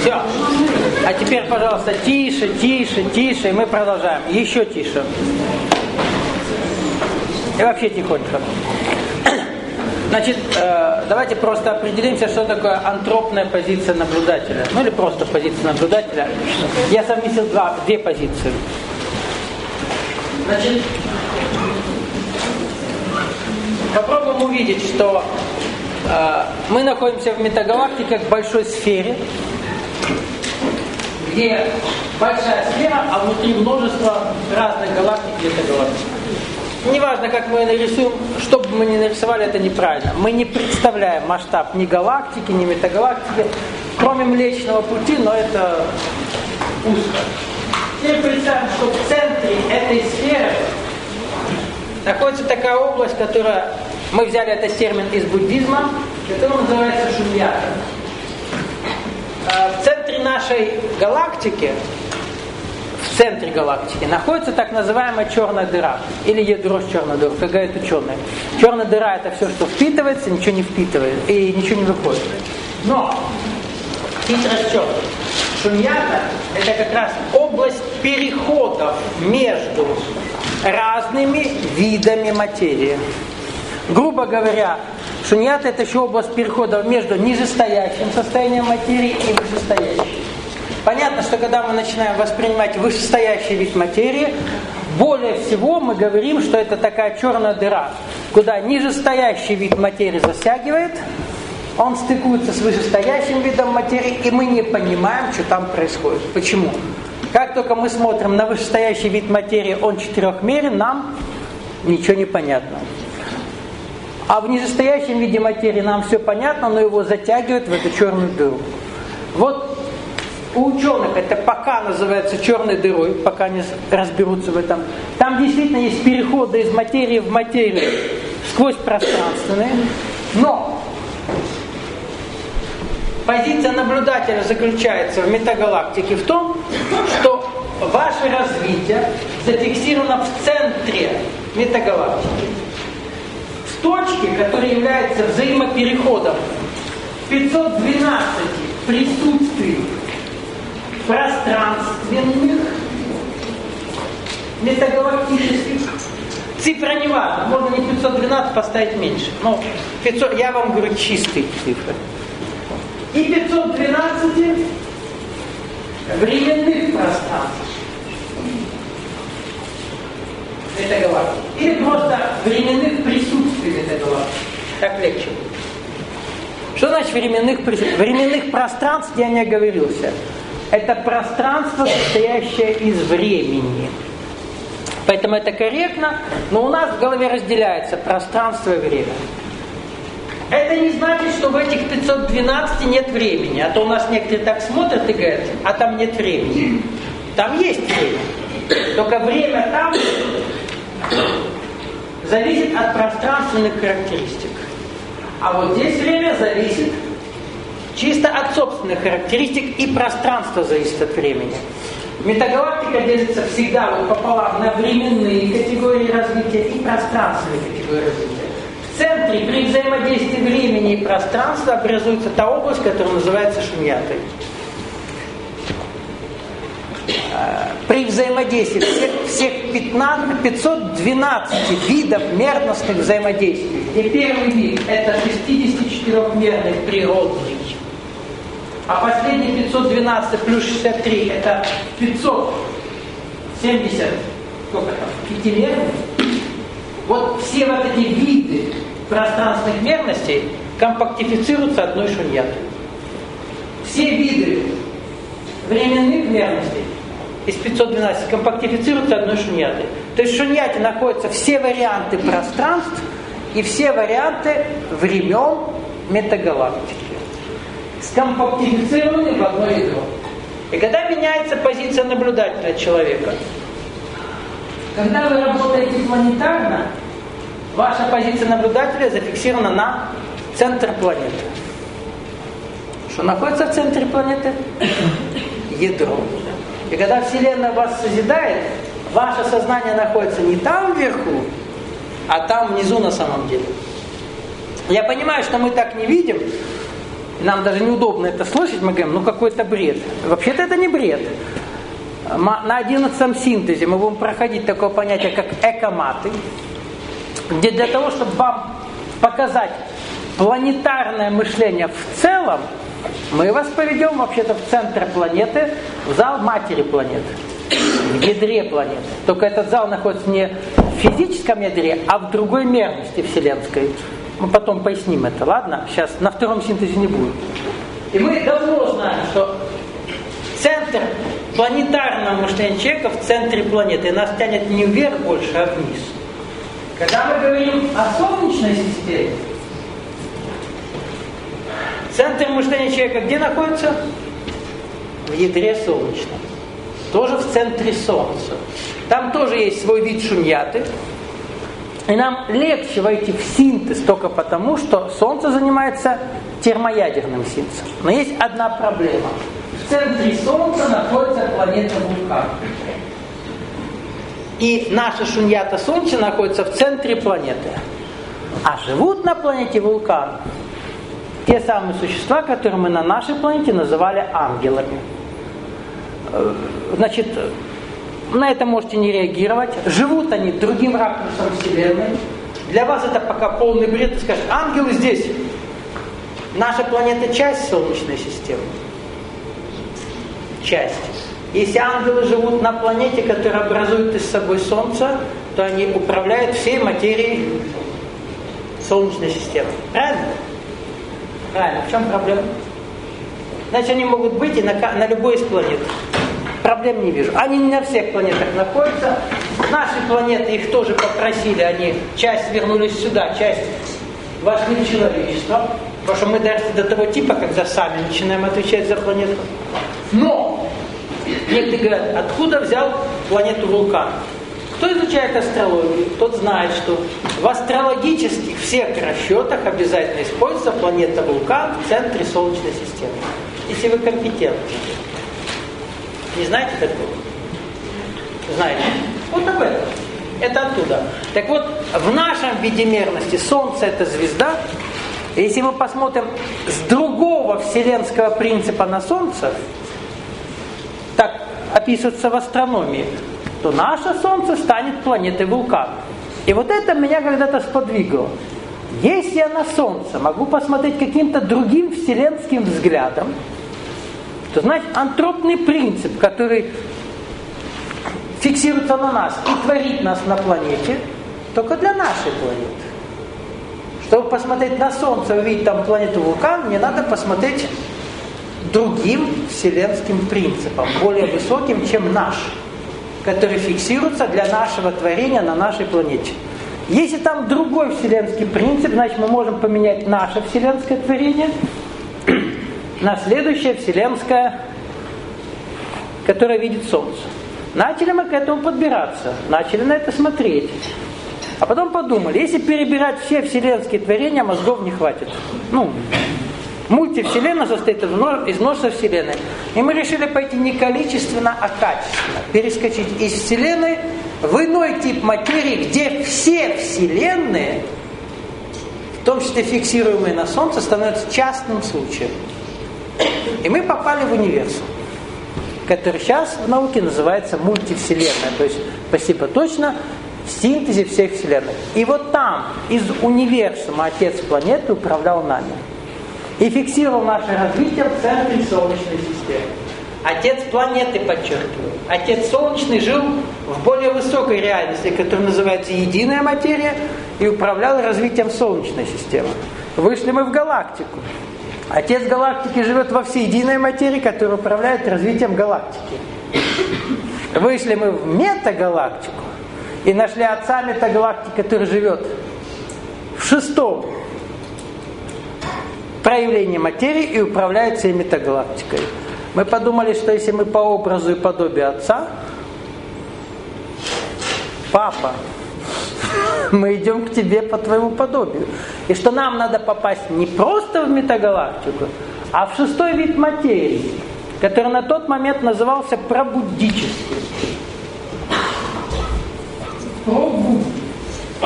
Все. А теперь, пожалуйста, тише, тише, тише, и мы продолжаем. Еще тише. И вообще тихонько. Значит, давайте просто определимся, что такое антропная позиция наблюдателя. Ну или просто позиция наблюдателя. Я совместил две позиции. Значит, попробуем увидеть, что мы находимся в метагалактике, в большой сфере, где большая сфера, а внутри множество разных галактик и метагалактик. Неважно, как мы нарисуем, что бы мы ни нарисовали, это неправильно. Мы не представляем масштаб ни галактики, ни метагалактики, кроме Млечного Пути, но это узко. Теперь представим, что в центре этой сферы находится такая область, которая... Мы взяли этот термин из буддизма, который называется шуньята. В центре нашей галактики, в центре галактики, находится так называемая черная дыра, или ядро с черной дырой, как говорят ученые. Черная дыра — это все, что впитывается, ничего не впитывает, и ничего не выходит. Но хитрость в чем? Шуньята — это как раз область переходов между разными видами материи. Грубо говоря, шуньята — это еще область перехода между нижестоящим состоянием материи и вышестоящим. Понятно, что когда мы начинаем воспринимать вышестоящий вид материи, более всего мы говорим, что это такая черная дыра, куда нижестоящий вид материи засягивает, он стыкуется с вышестоящим видом материи, и мы не понимаем, что там происходит. Почему? Как только мы смотрим на вышестоящий вид материи, он четырехмерен, нам ничего не понятно. А в нижестоящем виде материи нам все понятно, но его затягивает в эту черную дыру. Вот у ученых это пока называется черной дырой, пока они разберутся в этом. Там действительно есть переходы из материи в материю сквозь пространственные. Но позиция наблюдателя заключается в метагалактике в том, что ваше развитие зафиксировано в центре метагалактики. Точки, которые являются взаимопереходом 512 присутствий пространственных метагалактических. Цифра не важна, можно не 512 поставить меньше. Но 500, я вам говорю чистые цифры. И 512 временных пространств. Метагалактик. Или просто временных присутствий метагалактик. Так легче. Что значит временных присутствий? Временных пространств я не оговорился. Это пространство, состоящее из времени. Поэтому это корректно, но у нас в голове разделяется пространство и время. Это не значит, что в этих 512 нет времени. А то у нас некоторые так смотрят и говорят, а там нет времени. Там есть время. Только время там зависит от пространственных характеристик. А вот здесь время зависит чисто от собственных характеристик, и пространство зависит от времени. Метагалактика делится всегда вот пополам на временные категории развития и пространственные категории развития. В центре при взаимодействии времени и пространства образуется та область, которая называется шуньятой. При взаимодействии всех 512 видов мерностных взаимодействий, где первый вид это 64-мерный природный, а последний 512 плюс 63 это 570 пятимерный. Вот все вот эти виды пространственных мерностей компактифицируются одной шуньятой. Все виды временных мерностей из 512 компактифицируются одной шуньятой. То есть в шуньяте находятся все варианты пространств и все варианты времен метагалактики. Скомпактифицированы в одно ядро. И когда меняется позиция наблюдателя человека, когда вы работаете планетарно, ваша позиция наблюдателя зафиксирована на центр планеты. Что находится в центре планеты? Ядро. И когда Вселенная вас созидает, ваше сознание находится не там вверху, а там внизу на самом деле. Я понимаю, что мы так не видим, нам даже неудобно это слышать, мы говорим, ну какой-то бред. Вообще-то это не бред. На 11 синтезе мы будем проходить такое понятие, как экоматы, где для того, чтобы вам показать планетарное мышление в целом, мы вас поведем вообще-то в центр планеты, в зал матери планеты, в ядре планеты. Только этот зал находится не в физическом ядре, а в другой мерности вселенской. Мы потом поясним это, ладно? Сейчас на втором синтезе не будет. И мы давно знаем, что центр планетарного мышления человека в центре планеты. И нас тянет не вверх больше, а вниз. Когда мы говорим о Солнечной системе, центр мышления человека где находится? В ядре солнечном. Тоже в центре Солнца. Там тоже есть свой вид шуньяты. И нам легче войти в синтез только потому, что Солнце занимается термоядерным синтезом. Но есть одна проблема. В центре Солнца находится планета Вулкан. И наша шуньята Солнца находится в центре планеты. А живут на планете Вулкан те самые существа, которые мы на нашей планете называли ангелами. Значит, на это можете не реагировать. Живут они другим ракурсом Вселенной. Для вас это пока полный бред. Ты скажешь, ангелы здесь. Наша планета часть Солнечной системы. Часть. Если ангелы живут на планете, которая образует из собой Солнце, то они управляют всей материей Солнечной системы. Правильно? Правильно. В чем проблема? Значит, они могут быть и на любой из планет. Проблем не вижу. Они не на всех планетах находятся. Наши планеты их тоже попросили. Они часть вернулись сюда, часть вошли в человечество. Потому что мы дошли до того типа, когда сами начинаем отвечать за планету. Но! Некоторые говорят, откуда взял планету Вулкан? Кто изучает астрологию, тот знает, что в астрологических всех расчетах обязательно используется планета Вулкан в центре Солнечной системы. Если вы компетентны. Не знаете такого? Знаете. Вот об этом. Это оттуда. Так вот, в нашем виде мерности Солнце это звезда. Если мы посмотрим с другого вселенского принципа на Солнце, так описывается в астрономии, то наше Солнце станет планетой Вулкан. И вот это меня когда-то сподвигло. Если я на Солнце могу посмотреть каким-то другим вселенским взглядом, то значит антропный принцип, который фиксируется на нас и творит нас на планете, только для нашей планеты. Чтобы посмотреть на Солнце, увидеть там планету Вулкан, мне надо посмотреть другим вселенским принципом, более высоким, чем наш, который фиксируется для нашего творения на нашей планете. Если там другой вселенский принцип, значит мы можем поменять наше вселенское творение на следующее вселенское, которое видит Солнце. Начали мы к этому подбираться, начали на это смотреть. А потом подумали, если перебирать все вселенские творения, мозгов не хватит. Мультивселенная состоит из множества вселенной. И мы решили пойти не количественно, а качественно. Перескочить из вселенной в иной тип материи, где все вселенные, в том числе фиксируемые на Солнце, становятся частным случаем. И мы попали в универсум, который сейчас в науке называется мультивселенная. То есть, спасибо точно, в синтезе всех вселенных. И вот там, из универсума, отец планеты управлял нами. И фиксировал наше развитие в центре Солнечной системы. Отец планеты, подчеркиваю. Отец Солнечный жил в более высокой реальности, которая называется единая материя, и управлял развитием Солнечной системы. Вышли мы в галактику. Отец галактики живет во всеединой материи, которая управляет развитием галактики. Вышли мы в метагалактику и нашли отца метагалактики, который живет в шестом проявлении материи и управляет всей метагалактикой. Мы подумали, что если мы по образу и подобию отца, папа, мы идем к тебе по твоему подобию. И что нам надо попасть не просто в метагалактику, а в шестой вид материи, который на тот момент назывался пробуддическим.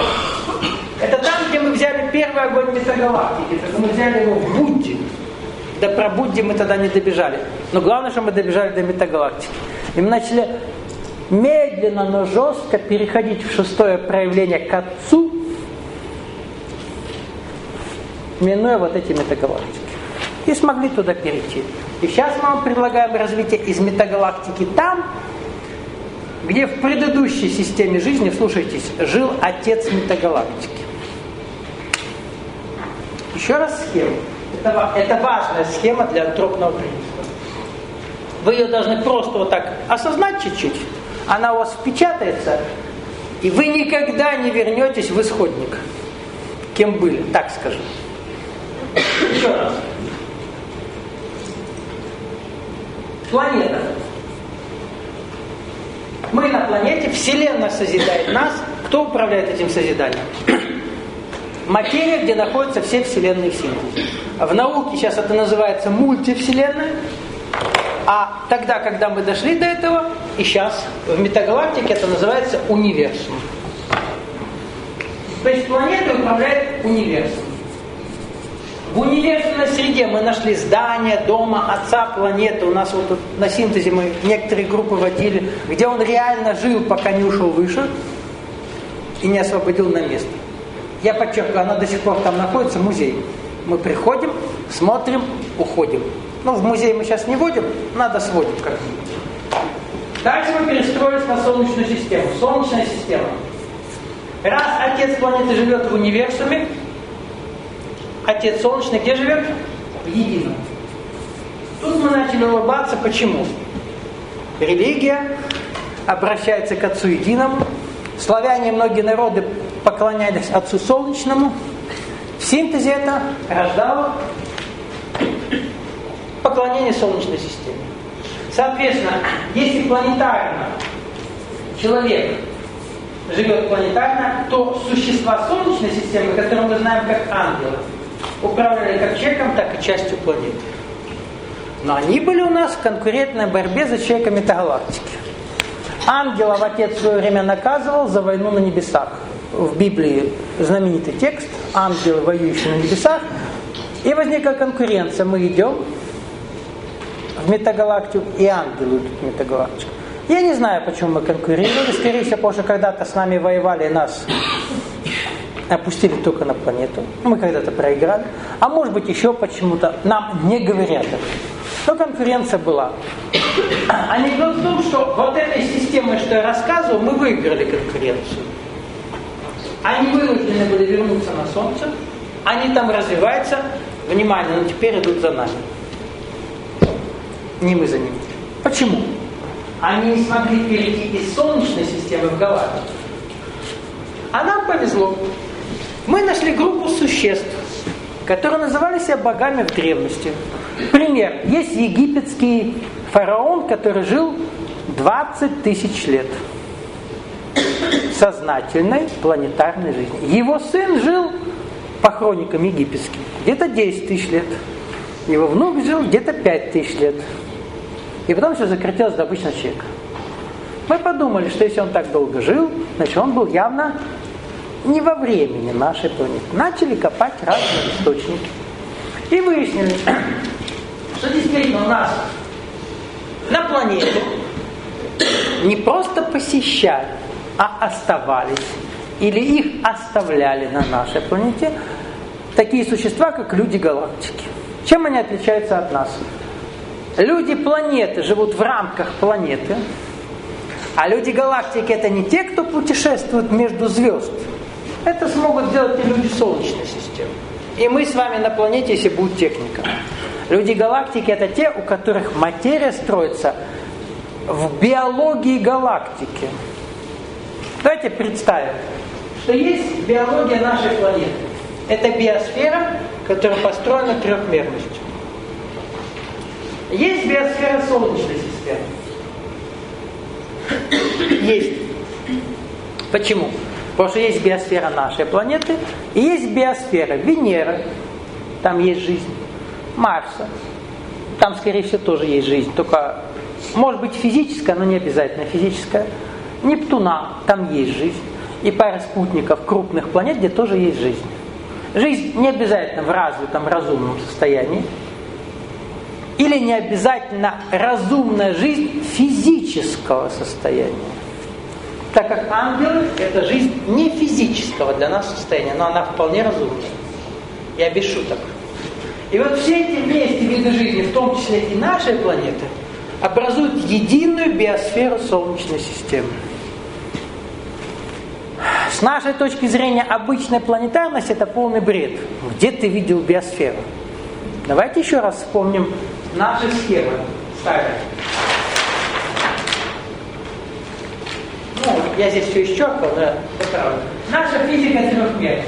Это там, где мы взяли первый огонь метагалактики, так мы взяли его в Будде. До пробудди мы тогда не добежали. Но главное, что мы добежали до метагалактики. И мы начали медленно, но жестко переходить в шестое проявление к Отцу, минуя вот эти метагалактики. И смогли туда перейти. И сейчас мы вам предлагаем развитие из метагалактики там, где в предыдущей системе жизни, вслушайтесь, жил Отец метагалактики. Еще раз схема. Это важная схема для антропного принципа. Вы ее должны просто вот так осознать чуть-чуть. Она у вас впечатается, и вы никогда не вернетесь в исходник. Кем были, так скажем. Еще раз. Планета. Мы на планете, Вселенная созидает нас. Кто управляет этим созиданием? Материя, где находятся все вселенные в синтезе. В науке сейчас это называется мультивселенная. А тогда, когда мы дошли до этого, и сейчас в метагалактике это называется универсум. То есть планета управляет универсумом. В универсальной среде мы нашли здание, дома, отца планеты. У нас вот тут на синтезе мы некоторые группы водили, где он реально жил, пока не ушел выше и не освободил на место. Я подчеркиваю, она до сих пор там находится, музей. Мы приходим, смотрим, уходим. Ну, в музей мы сейчас не водим, надо сводим как-нибудь. Дальше мы перестроились на Солнечную систему. Солнечная система. Раз Отец планеты живет в универсуме, Отец Солнечный где живет? В едином. Тут мы начали улыбаться. Почему? Религия обращается к Отцу Единому. Славяне и многие народы поклонялись Отцу Солнечному. В синтезе это рождало поклонение Солнечной системе. Соответственно, если планетарно человек живет планетарно, то существа Солнечной системы, которые мы знаем как ангелы, управляли как человеком, так и частью планеты. Но они были у нас в конкурентной борьбе за человека метагалактики. Ангелов Отец в свое время наказывал за войну на небесах. В Библии знаменитый текст «Ангелы, воюющие на небесах». И возникла конкуренция. Мы идем в метагалактику, и ангелы идут в метагалактику. Я не знаю, почему мы конкурировали. Скорее всего, потому что когда-то с нами воевали, нас опустили только на планету. Мы когда-то проиграли. А может быть, еще почему-то нам не говорят это. Но конкуренция была. Анекдот в том, что вот этой системой, что я рассказывал, мы выиграли конкуренцию. Они вынуждены были вернуться на Солнце. Они там развиваются. Внимание, но теперь идут за нами. Не мы за ними. Почему? Они не смогли перейти из Солнечной системы в галактику. А нам повезло. Мы нашли группу существ, которые называли себя богами в древности. Пример. Есть египетский фараон, который жил 20 тысяч лет сознательной планетарной жизни. Его сын жил, по хроникам египетским, где-то 10 тысяч лет. Его внук жил где-то 5 тысяч лет. И потом все закрутилось до обычного человека. Мы подумали, что если он так долго жил, значит он был явно не во времени нашей планеты. Начали копать разные источники. И выяснили, что действительно у нас на планете не просто посещали, а оставались. Или их оставляли на нашей планете такие существа, как люди галактики. Чем они отличаются от нас? Люди планеты живут в рамках планеты, а люди галактики это не те, кто путешествует между звезд. Это смогут сделать и люди Солнечной системы. И мы с вами на планете, если будет техника. Люди галактики это те, у которых материя строится в биологии галактики. Давайте представим, что есть биология нашей планеты. Это биосфера, которая построена трехмерностью. Есть биосфера Солнечной системы. Есть. Почему? Потому что есть биосфера нашей планеты, и есть биосфера Венеры, там есть жизнь, Марса, там, скорее всего, тоже есть жизнь, только, может быть, физическая, но не обязательно физическая. Нептуна, там есть жизнь, и пара спутников крупных планет, где тоже есть жизнь. Жизнь не обязательно в развитом, разумном состоянии. Или не обязательно разумная жизнь физического состояния. Так как ангелы – это жизнь не физического для нас состояния, но она вполне разумная. Я без шуток. И вот все эти вместе виды жизни, в том числе и нашей планеты, образуют единую биосферу Солнечной системы. С нашей точки зрения, обычная планетарность – это полный бред. Где ты видел биосферу? Давайте еще раз вспомним наши схемы старые. Я здесь все исчеркал, но это правда. Наша физика трехмерна.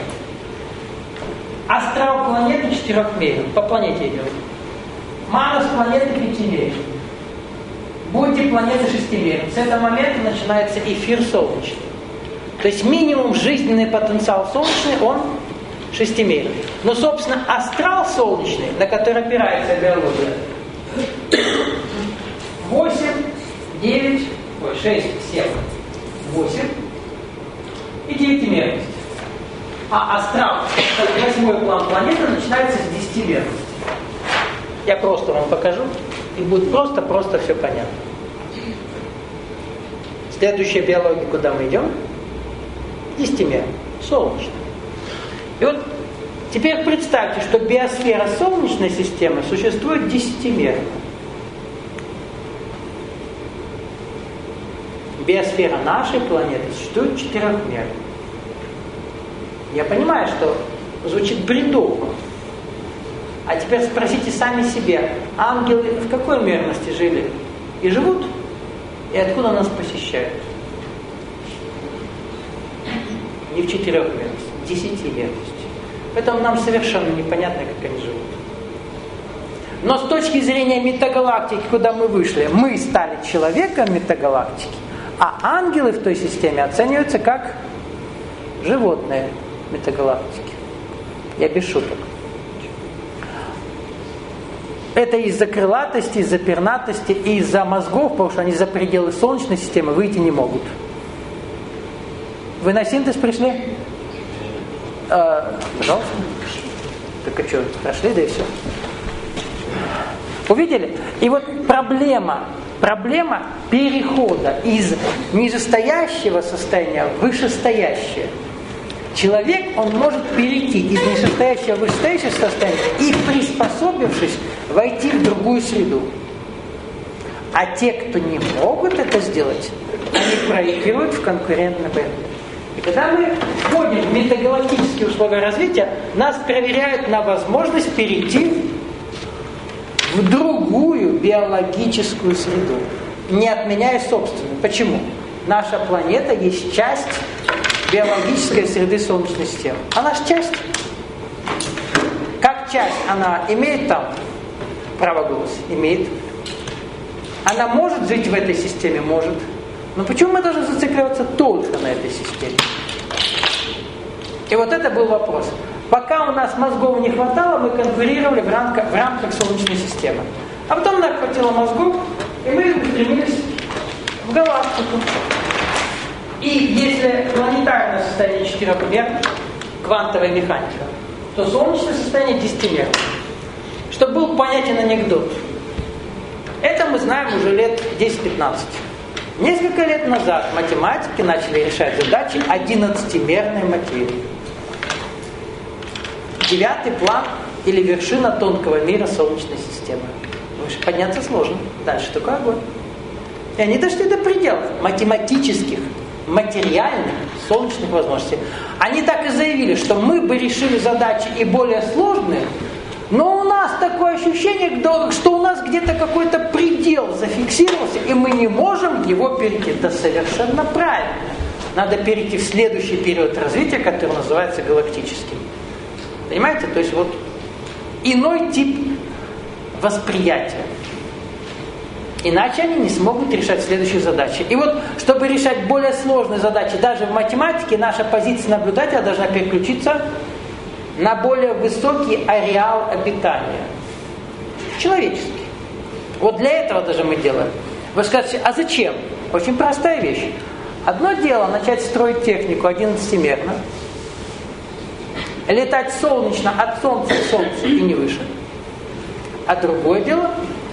Астрал планеты четырехмерен. По планете идет. Манус планеты пятимерен. Будьте планеты шестимерен. С этого момента начинается эфир солнечный. То есть минимум жизненный потенциал солнечный, он шестимерный. Но, собственно, астрал солнечный, на который опирается биология, 8, 9, 6, 7, 8 и 9-мерность. А астрал, восьмой план планеты, начинается с 10-мерности. Я просто вам покажу, и будет просто все понятно. Следующая биология, куда мы идем? 10-мерная, солнечная. И вот теперь представьте, что биосфера Солнечной системы существует 10-мерно. Биосфера нашей планеты существует 4-мерно. Я понимаю, что звучит бредово. А теперь спросите сами себе, ангелы в какой мерности жили и живут? И откуда нас посещают? Не в 4-мерности, в 10-мерности. Поэтому нам совершенно непонятно, как они живут. Но с точки зрения метагалактики, куда мы вышли, мы стали человеком метагалактики, а ангелы в той системе оцениваются как животные метагалактики. Я без шуток. Это из-за крылатости, из-за пернатости и из-за мозгов, потому что они за пределы Солнечной системы выйти не могут. Вы на синтез пришли? Пожалуйста. Так а что, прошли, да и все. Увидели? И вот проблема перехода из нижестоящего состояния в вышестоящее. Человек, он может перейти из нижестоящего в вышестоящее состояние и, приспособившись, войти в другую среду. А те, кто не могут это сделать, они проигрывают в конкурентной борьбе. И когда мы входим в метагалактические условия развития, нас проверяют на возможность перейти в другую биологическую среду, не отменяя собственную. Почему? Наша планета есть часть биологической среды Солнечной системы. Она же часть. Как часть она имеет там право голоса? Имеет. Она может жить в этой системе? Может. Но почему мы должны зацикливаться только на этой системе? И вот это был вопрос. Пока у нас мозгов не хватало, мы конкурировали в рамках Солнечной системы. А потом нам хватило мозгов, и мы устремились в галактику. И если планетарное состояние 4-мерно, квантовая механика, то солнечное состояние 10-мерно. Чтобы был понятен анекдот. Это мы знаем уже лет 10-15. Несколько лет назад математики начали решать задачи 11-мерной материи. 9-й план или вершина тонкого мира Солнечной системы. Выше подняться сложно. Дальше такой огонь. И они дошли до пределов математических, материальных, солнечных возможностей. Они так и заявили, что мы бы решили задачи и более сложные, но у нас такое ощущение, что у нас где-то какой-то предел зафиксировался, и мы не можем его перейти. Это совершенно правильно. Надо перейти в следующий период развития, который называется галактическим. Понимаете? То есть вот иной тип восприятия. Иначе они не смогут решать следующие задачи. И вот, чтобы решать более сложные задачи, даже в математике, наша позиция наблюдателя должна переключиться на более высокий ареал обитания. Человеческий. Вот для этого даже мы делаем. Вы скажете, а зачем? Очень простая вещь. Одно дело начать строить технику 11-мерно, летать солнечно от Солнца к Солнцу и не выше. А другое дело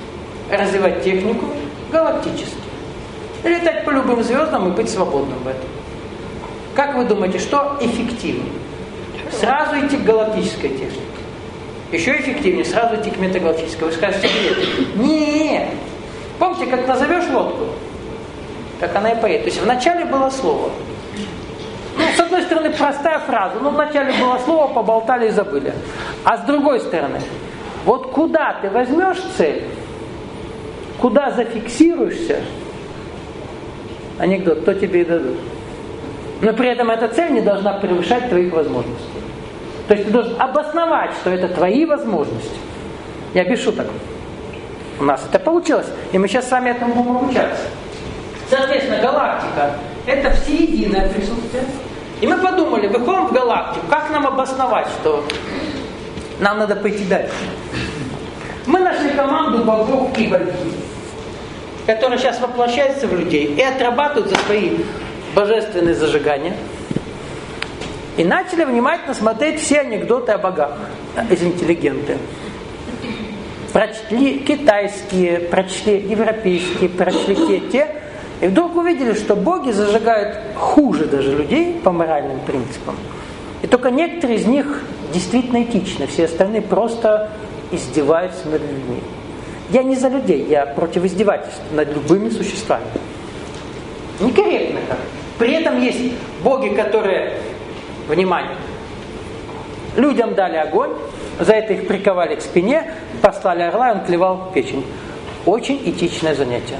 развивать технику галактически. Летать по любым звездам и быть свободным в этом. Как вы думаете, что эффективнее? Сразу идти к галактической технике. Еще эффективнее сразу идти к метагалактической. Вы скажете, нет. Нет. Помните, как назовешь лодку, так она и поедет. То есть вначале было слово. Ну, с одной стороны, простая фраза. Ну, вначале было слово, поболтали и забыли. А с другой стороны, вот куда ты возьмешь цель, куда зафиксируешься, анекдот, то тебе и дадут. Но при этом эта цель не должна превышать твоих возможностей. То есть ты должен обосновать, что это твои возможности. Я без шуток. У нас это получилось. И мы сейчас с вами этому будем обучаться. Соответственно, галактика – это всеединое присутствие. И мы подумали, выходим в галактику, как нам обосновать, что нам надо пойти дальше. Мы нашли команду богов и богинь, которая сейчас воплощается в людей и отрабатывает за свои божественные зажигания. И начали внимательно смотреть все анекдоты о богах из интеллигенты. Прочли китайские, прочли европейские, прочли те. И вдруг увидели, что боги зажигают хуже даже людей по моральным принципам. И только некоторые из них действительно этичны, все остальные просто издеваются над людьми. Я не за людей, я против издевательств над любыми существами. Некорректно как. При этом есть боги, которые, внимание, людям дали огонь, за это их приковали к спине, послали орла, и он клевал печень. Очень этичное занятие.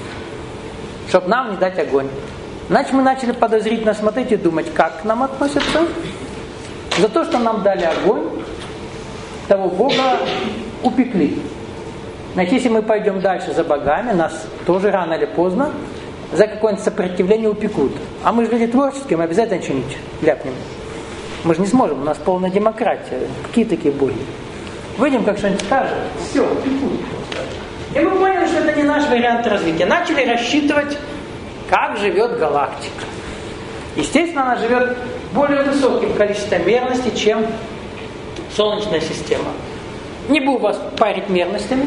Чтобы нам не дать огонь. Значит, мы начали подозрительно смотреть и думать, как к нам относятся. За то, что нам дали огонь, того Бога упекли. Значит, если мы пойдем дальше за богами, нас тоже рано или поздно за какое-нибудь сопротивление упекут. А мы же люди творческие, мы обязательно что-нибудь ляпнем. Мы же не сможем, у нас полная демократия. Какие такие боги? Выйдем, как что-нибудь скажем, все, упекут. И мы поняли, что это не наш вариант развития. Начали рассчитывать, как живет галактика. Естественно, она живет более высоким количеством мерностей, чем Солнечная система. Не буду вас парить мерностями.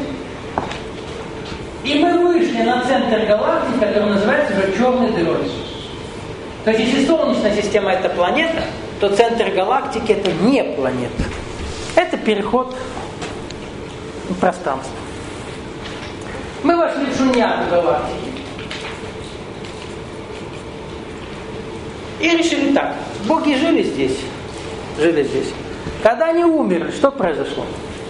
И мы вышли на центр галактики, который называется уже черной дырой. То есть, если Солнечная система это планета, то центр галактики это не планета. Это переход в пространство. Мы вошли в шуньяту галактики. И решили так. Боги жили здесь. Когда они умерли, что произошло?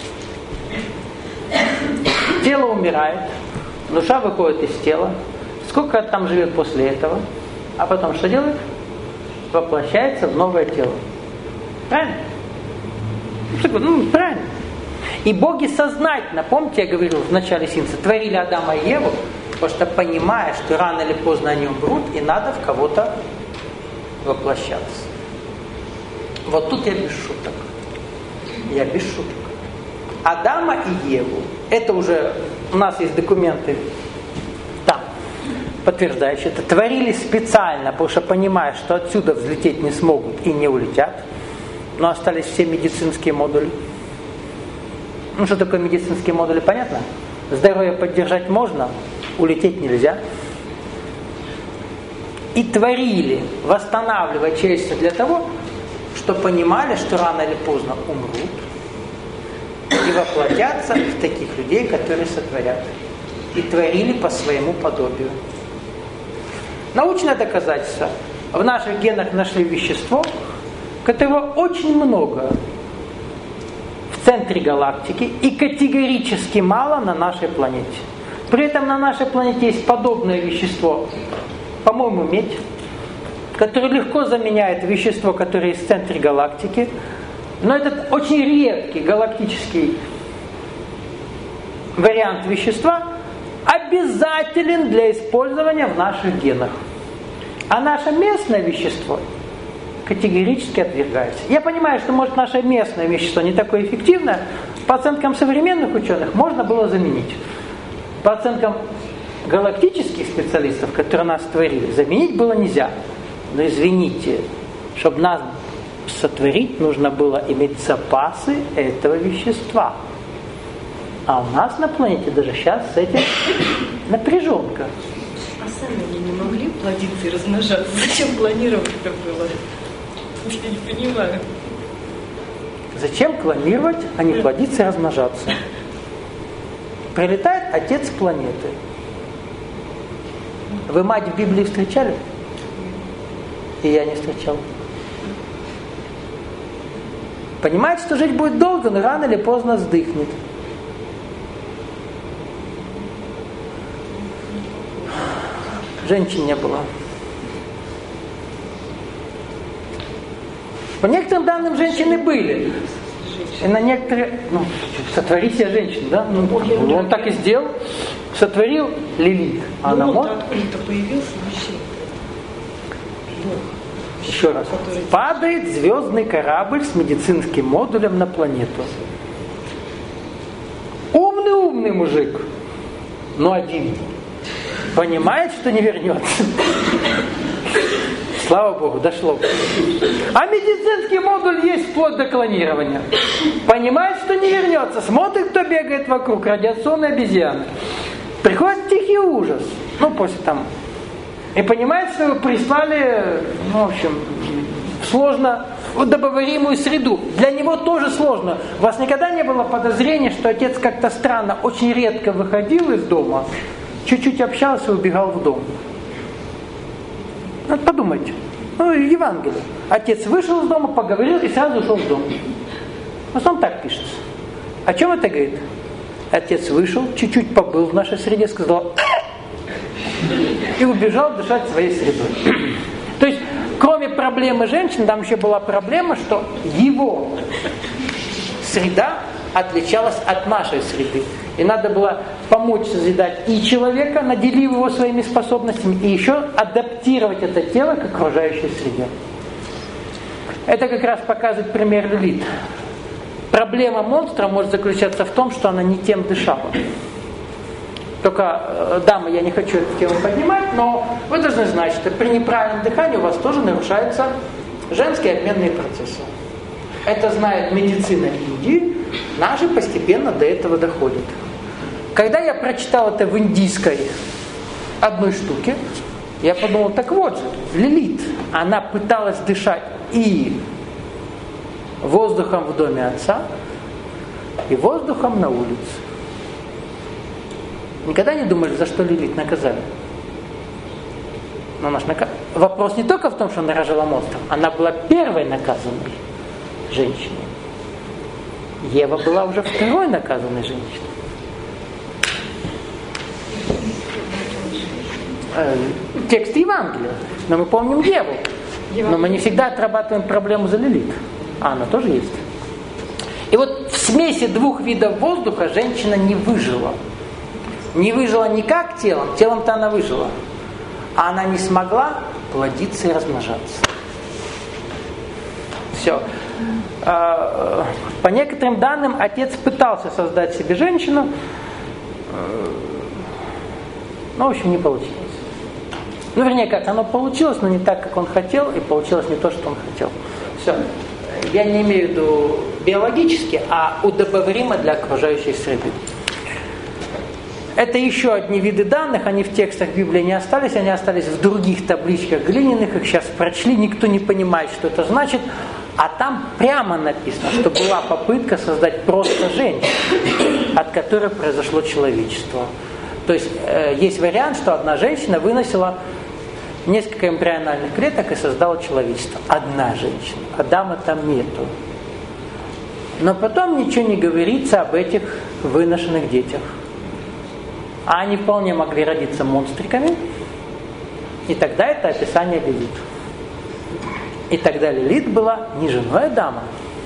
Тело умирает, душа выходит из тела. Сколько там живет после этого? А потом что делает? Воплощается в новое тело. Правильно? Правильно. И боги сознательно, помните, я говорил в начале синца, творили Адама и Еву, потому что понимая, что рано или поздно они умрут, и надо в кого-то воплощаться. Вот тут я без шуток. Адама и Еву, это уже у нас есть документы там, подтверждающие, это творили специально, потому что понимая, что отсюда взлететь не смогут и не улетят, но остались все медицинские модули. Ну, что такое медицинские модули, понятно? Здоровье поддержать можно, улететь нельзя. И творили, восстанавливая человечество для того, что понимали, что рано или поздно умрут и воплотятся в таких людей, которые сотворят. И творили по своему подобию. Научное доказательство. В наших генах нашли вещество, которого очень много в центре галактики и категорически мало на нашей планете. При этом на нашей планете есть подобное вещество, по-моему, медь, которое легко заменяет вещество, которое есть в центре галактики. Но этот очень редкий галактический вариант вещества обязателен для использования в наших генах. А наше местное вещество категорически отвергается. Я понимаю, что, может, наше местное вещество не такое эффективное, по оценкам современных ученых можно было заменить. По оценкам галактических специалистов, которые нас творили, заменить было нельзя. Но извините, чтобы нас сотворить, нужно было иметь запасы этого вещества. А у нас на планете даже сейчас с этим напряженка. А сами они не могли плодиться и размножаться? Зачем планировать это было? Я не понимаю. Зачем клонировать, а не плодиться и размножаться? Прилетает отец планеты. Вы мать в Библии встречали? И я не встречал. Понимаете, что жить будет долго, но рано или поздно сдохнет. Женщин не было. По некоторым данным, женщины были. И на некоторые... сотвори себе женщин, да? Он так и сделал. Сотворил Лилит. А она может... откуда-то появился мужчина. Еще раз. Падает звездный корабль с медицинским модулем на планету. Умный мужик. Но один. Понимает, что не вернется. Слава Богу, дошло. А медицинский модуль есть вплоть до клонирования. Понимает, что не вернется. Смотрит, кто бегает вокруг. Радиационные обезьяны. Приходит тихий ужас. После там. И понимает, что вы прислали, в общем, сложно удобоваримую среду. Для него тоже сложно. У вас никогда не было подозрения, что отец как-то странно, очень редко выходил из дома, чуть-чуть общался и убегал в дом? Подумайте. Евангелие. Отец вышел из дома, поговорил и сразу ушел в дом. В основном так пишется. О чем это говорит? Отец вышел, чуть-чуть побыл в нашей среде, сказал и убежал дышать своей средой. То есть, кроме проблемы женщин, там еще была проблема, что его среда отличалась от нашей среды. И надо было помочь созидать и человека, наделив его своими способностями, и еще адаптировать это тело к окружающей среде. Это как раз показывает пример Лилит. Проблема монстра может заключаться в том, что она не тем дышала. Только, дамы, я не хочу эту тему поднимать, но вы должны знать, что при неправильном дыхании у вас тоже нарушаются женские обменные процессы. Это знает медицина Индии, наши постепенно до этого доходят. Когда я прочитал это в индийской одной штуке, я подумал, так вот же, Лилит, она пыталась дышать и воздухом в доме отца, и воздухом на улице. Никогда не думали, за что Лилит наказали? Но вопрос не только в том, что она рожала монстров. Она была первой наказанной женщиной. Ева была уже второй наказанной женщиной. Текст Евангелия. Но мы помним Еву. Но мы не всегда отрабатываем проблему за Лилит. А она тоже есть. И вот в смеси двух видов воздуха женщина не выжила. Не выжила не как телом, телом-то она выжила. А она не смогла плодиться и размножаться. Все. По некоторым данным, отец пытался создать себе женщину, но, в общем, не получилось. Вернее, как, оно получилось, но не так, как он хотел, и получилось не то, что он хотел. Все. Я не имею в виду биологически, а удобоваримо для окружающей среды. Это еще одни виды данных, они в текстах Библии не остались, они остались в других табличках глиняных, их сейчас прочли, никто не понимает, что это значит, а там прямо написано, что была попытка создать просто женщину, от которой произошло человечество. То есть есть вариант, что одна женщина выносила несколько эмбриональных клеток и создала человечество. Одна женщина. Адама там нету. Но потом ничего не говорится об этих выношенных детях. А они вполне могли родиться монстриками. И тогда это описание Лилит. И тогда Лилит была не женой Адама.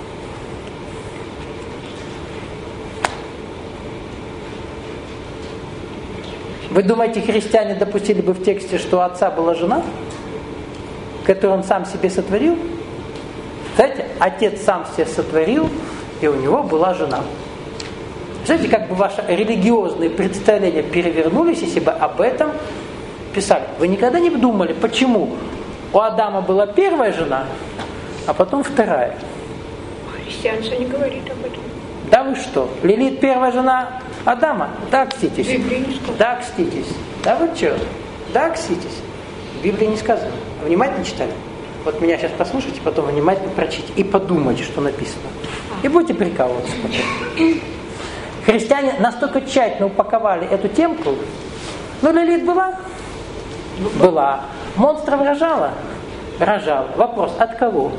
Вы думаете, христиане допустили бы в тексте, что у отца была жена, которую он сам себе сотворил? Знаете, отец сам себе сотворил, и у него была жена. Знаете, как бы ваши религиозные представления перевернулись, если бы об этом писали. Вы никогда не думали, почему у Адама была первая жена, а потом вторая? Христианство не говорит об этом. Да вы что? Лилит первая жена Адама, да окститесь. Да окститесь. Да вы что? Да окститесь. В Библии не сказано. Внимательно читали? Вот меня сейчас послушайте, потом внимательно прочтите и подумайте, что написано. И будете прикалываться потом. Христиане настолько тщательно упаковали эту темку. Ну, Лилит была? Была. Монстров рожала? Рожал. Вопрос, от кого?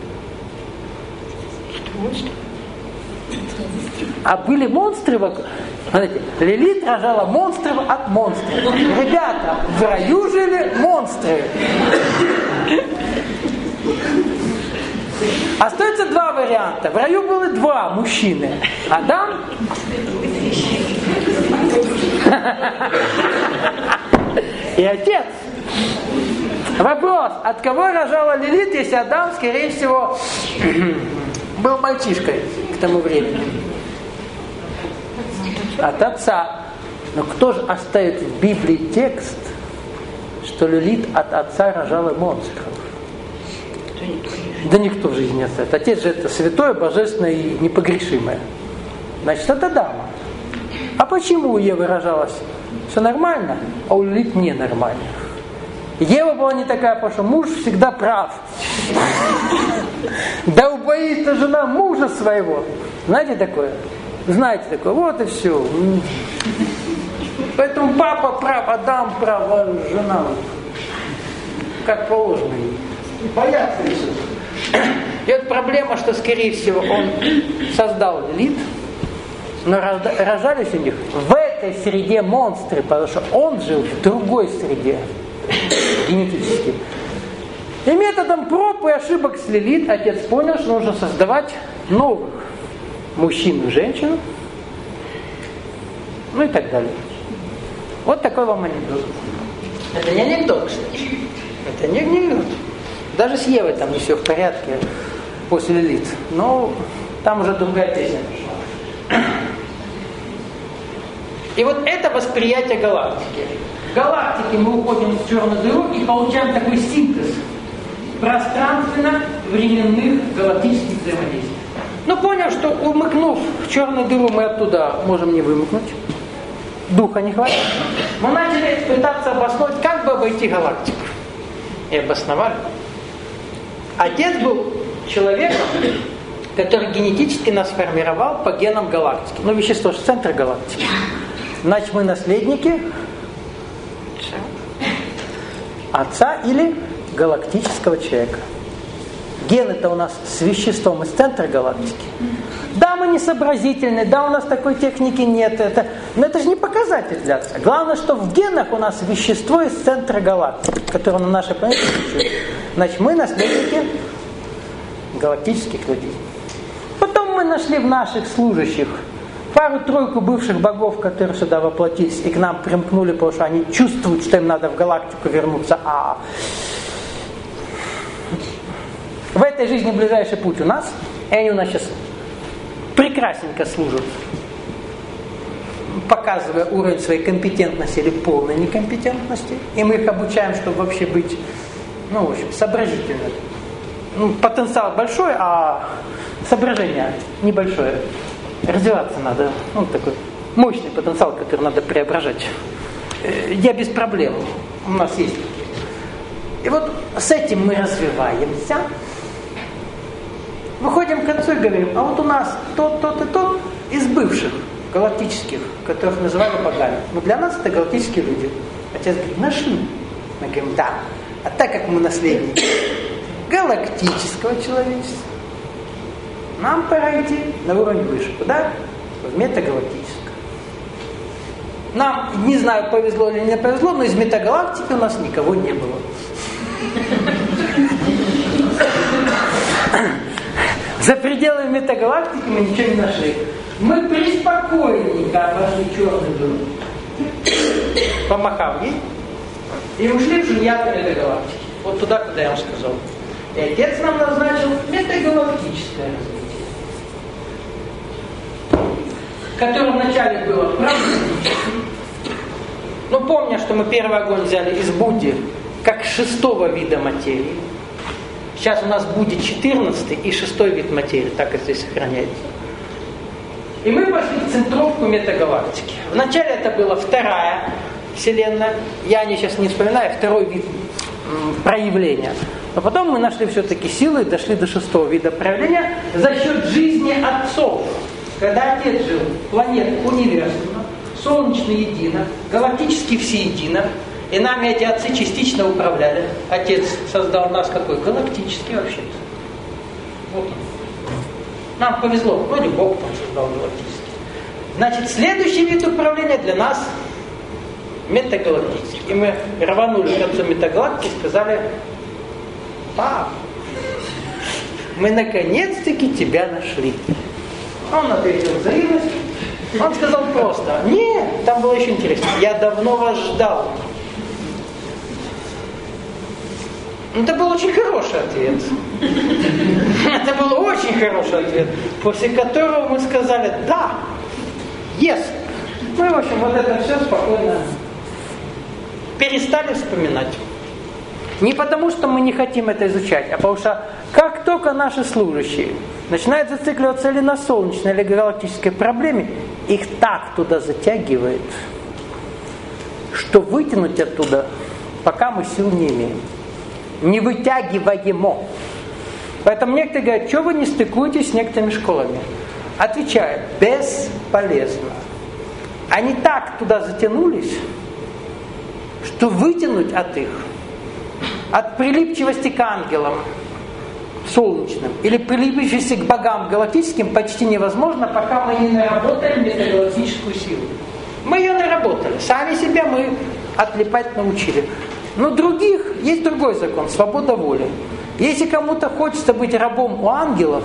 А были монстры вокруг? Смотрите, Лилит рожала монстров от монстров. Ребята, в раю жили монстры. Остается два варианта. В раю было два мужчины. Адам и отец. Вопрос, от кого рожала Лилит, если Адам, скорее всего, был мальчишкой к тому времени? От отца. Но кто же оставит в Библии текст, что Лилит от отца рожала монстров? Да никто в жизни не оставит. Отец же это святое, божественное и непогрешимое. Значит, это дама. А почему у Евы рожалось все нормально, а у Лилит ненормально? Ева была не такая, потому что муж всегда прав. Да убоится жена мужа своего. Знаете такое? Знаете такое? Вот и все. Поэтому папа прав, Адам прав, а жена как положено ей. Боятся все. И вот проблема, что, скорее всего, он создал Лилит, но рожались у них в этой среде монстры, потому что он жил в другой среде, генетически. И методом проб и ошибок с Лилит отец понял, что нужно создавать новых мужчин и женщин, ну и так далее. Вот такой вам анекдот. Это не анекдот, кстати. Это не анекдот. Даже с Евой там не все в порядке после Лилит. Но там уже другая песня пришла. И вот это восприятие галактики. В галактике мы уходим в черную дыру и получаем такой синтез пространственно-временных галактических взаимодействий. Ну, понял, что умыкнув в черную дыру, мы оттуда можем не вымыкнуть. Духа не хватит. Мы начали пытаться обосновать, как бы обойти галактику. И обосновали. Отец был человеком, который генетически нас формировал по генам галактики. Ну, вещество же центр галактики. Значит, мы наследники отца или галактического человека. Гены-то у нас с веществом из центра галактики. Да, мы не сообразительны, да, у нас такой техники нет. Но это же не показатель для отца. Главное, что в генах у нас вещество из центра галактики, которое на нашей планете существует. Значит, мы наследники галактических людей. Потом мы нашли в наших служащих пару-тройку бывших богов, которые сюда воплотились и к нам примкнули, потому что они чувствуют, что им надо в галактику вернуться. В этой жизни ближайший путь у нас, и они у нас сейчас прекрасненько служат, показывая уровень своей компетентности или полной некомпетентности. И мы их обучаем, чтобы вообще быть, в общем, сообразительным. Потенциал большой, а соображение небольшое. Развиваться надо. Такой мощный потенциал, который надо преображать. Я без проблем. У нас есть. И вот с этим мы развиваемся. Выходим к концу и говорим, а вот у нас тот и тот из бывших галактических, которых называли богами. Но для нас это галактические люди. Отец говорит, нашли. Мы говорим, да. А так как мы наследники галактического человечества, нам пора идти на уровень выше. Куда? В метагалактическое. Нам, не знаю, повезло или не повезло, но из метагалактики у нас никого не было. За пределами метагалактики мы ничего не нашли. Мы преспокойненько обошли черную дыру, помахав ей, и ушли в жилья метагалактики. Вот туда, куда я вам сказал. И отец нам назначил метагалактическое развитие, которое вначале было правдивым. Но помня, что мы первый огонь взяли из Будды, как 6-го вида материи. Сейчас у нас будет 14-й и 6-й вид материи, так и здесь сохраняется. И мы пошли в центровку метагалактики. Вначале это была вторая Вселенная. Я сейчас не вспоминаю, второй вид проявления. Но потом мы нашли все-таки силы и дошли до шестого вида проявления за счет жизни отцов. Когда отец жил, планет универсума, солнечное едино, галактически всеедино, и нами эти отцы частично управляли. Отец создал нас какой? Галактический вообще-то. Вот он. Нам повезло, вроде Бог там создал галактический. Значит, следующий вид управления для нас метагалактический. И мы рванули к концу метагалактики и сказали: пап, мы наконец-таки тебя нашли. Он ответил взаимностью. Он сказал просто: нет, там было еще интересно. Я давно вас ждал. Это был очень хороший ответ. Это был очень хороший ответ, после которого мы сказали: да, yes. Ну и, в общем, вот это все спокойно перестали вспоминать. Не потому, что мы не хотим это изучать, а потому что как только наши служащие начинают зацикливаться или на солнечной, или галактической проблеме, их так туда затягивает, что вытянуть оттуда пока мы сил не имеем. Не вытягиваемо. Поэтому некоторые говорят: что вы не стыкуетесь с некоторыми школами? Отвечаю: бесполезно. Они так туда затянулись, что вытянуть от их, от прилипчивости к ангелам солнечным или прилипчивости к богам галактическим почти невозможно, пока мы не наработаем метагалактическую силу. Мы ее наработали. Сами себя мы отлипать научили. Но других есть другой закон, свобода воли. Если кому-то хочется быть рабом у ангелов,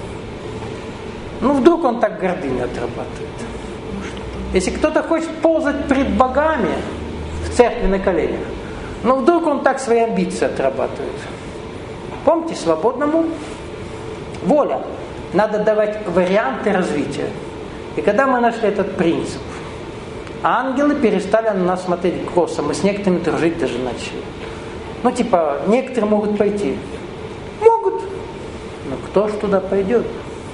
вдруг он так гордыню отрабатывает. Если кто-то хочет ползать пред богами в церкви на коленях, вдруг он так свои амбиции отрабатывает. Помните, свободному воля. Надо давать варианты развития. И когда мы нашли этот принцип, ангелы перестали на нас смотреть косо, мы с некоторыми дружить даже начали. Некоторые могут пойти. Могут. Но кто ж туда пойдет?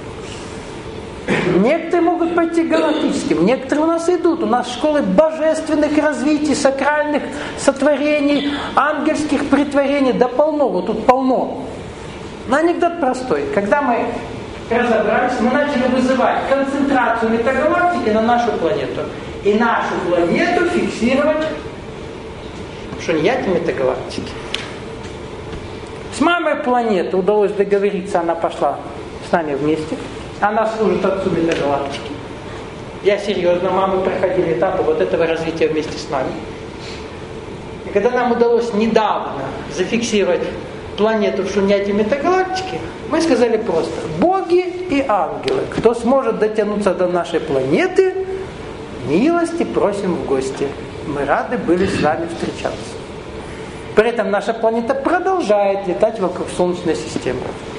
Некоторые могут пойти галактическим, некоторые у нас идут. У нас школы божественных развитий, сакральных сотворений, ангельских притворений. Да полно, вот тут полно. Но анекдот простой. Когда мы разобрались, мы начали вызывать концентрацию метагалактики на нашу планету. И нашу планету фиксировать в шуньяте метагалактики. С мамой планеты удалось договориться, она пошла с нами вместе. Она служит отцу метагалактики. Я серьезно, мамы проходили этапы вот этого развития вместе с нами. И когда нам удалось недавно зафиксировать планету в шуньяте метагалактики, мы сказали просто: боги и ангелы, кто сможет дотянуться до нашей планеты, милости просим в гости. Мы рады были с вами встречаться. При этом наша планета продолжает летать вокруг Солнечной системы.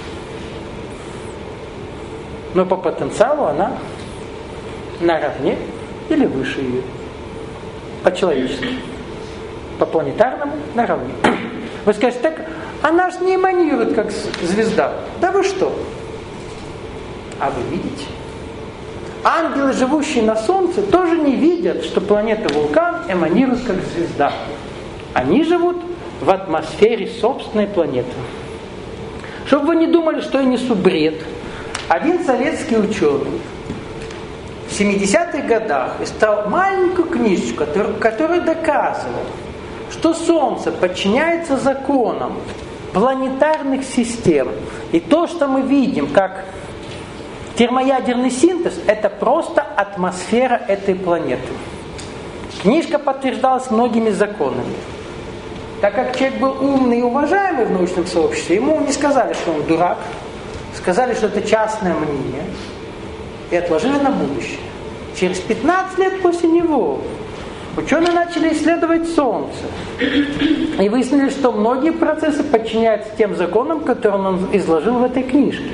Но по потенциалу она наравне или выше ее. По-человечески. По планетарному наравне. Вы скажете: так она же не эманирует как звезда. Да вы что? А вы видите? Ангелы, живущие на Солнце, тоже не видят, что планета Вулкан эманирует как звезда. Они живут в атмосфере собственной планеты. Чтобы вы не думали, что я несу бред, один советский ученый в 70-х годах издал маленькую книжечку, которая доказывает, что Солнце подчиняется законам планетарных систем. И то, что мы видим как термоядерный синтез, это просто атмосфера этой планеты. Книжка подтверждалась многими законами. Так как человек был умный и уважаемый в научном сообществе, ему не сказали, что он дурак, сказали, что это частное мнение, и отложили на будущее. Через 15 лет после него ученые начали исследовать Солнце. И выяснили, что многие процессы подчиняются тем законам, которые он изложил в этой книжке.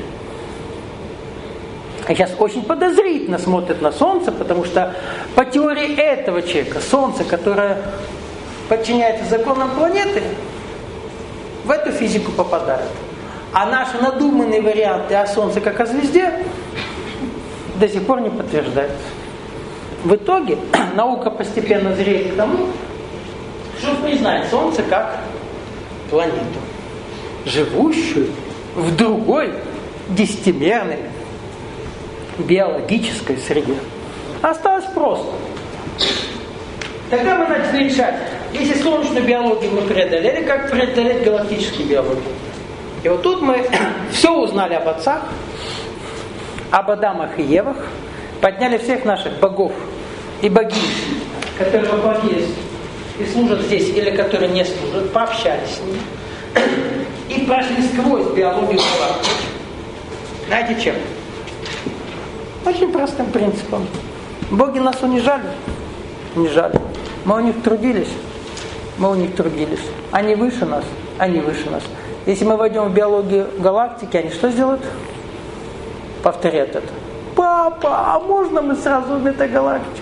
И сейчас очень подозрительно смотрят на Солнце, потому что по теории этого человека Солнце, которое подчиняется законам планеты, в эту физику попадает. А наши надуманные варианты о Солнце как о звезде до сих пор не подтверждается. В итоге наука постепенно зреет к тому, что признать Солнце как планету, живущую в другой десятимерной биологической среде. Осталось просто. Тогда мы начали решать, если солнечную биологию мы преодолели, как преодолеть галактическую биологию. И вот тут мы все узнали об отцах, об Адамах и Евах, подняли всех наших богов и богинь, которые воплотились и служат здесь, или которые не служат, пообщались с ними и прошли сквозь биологию галактики. Знаете чем? Очень простым принципом. Боги нас унижали? Унижали. Мы у них трудились? Мы у них трудились. Они выше нас? Они выше нас. Если мы войдем в биологию галактики, они что сделают? Повторят это. Папа, а можно мы сразу в метагалактику?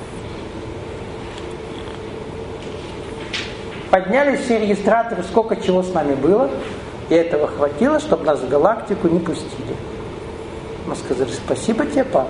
Поднялись все регистраторы, сколько чего с нами было, и этого хватило, чтобы нас в галактику не пустили. Мы сказали, спасибо тебе, папа.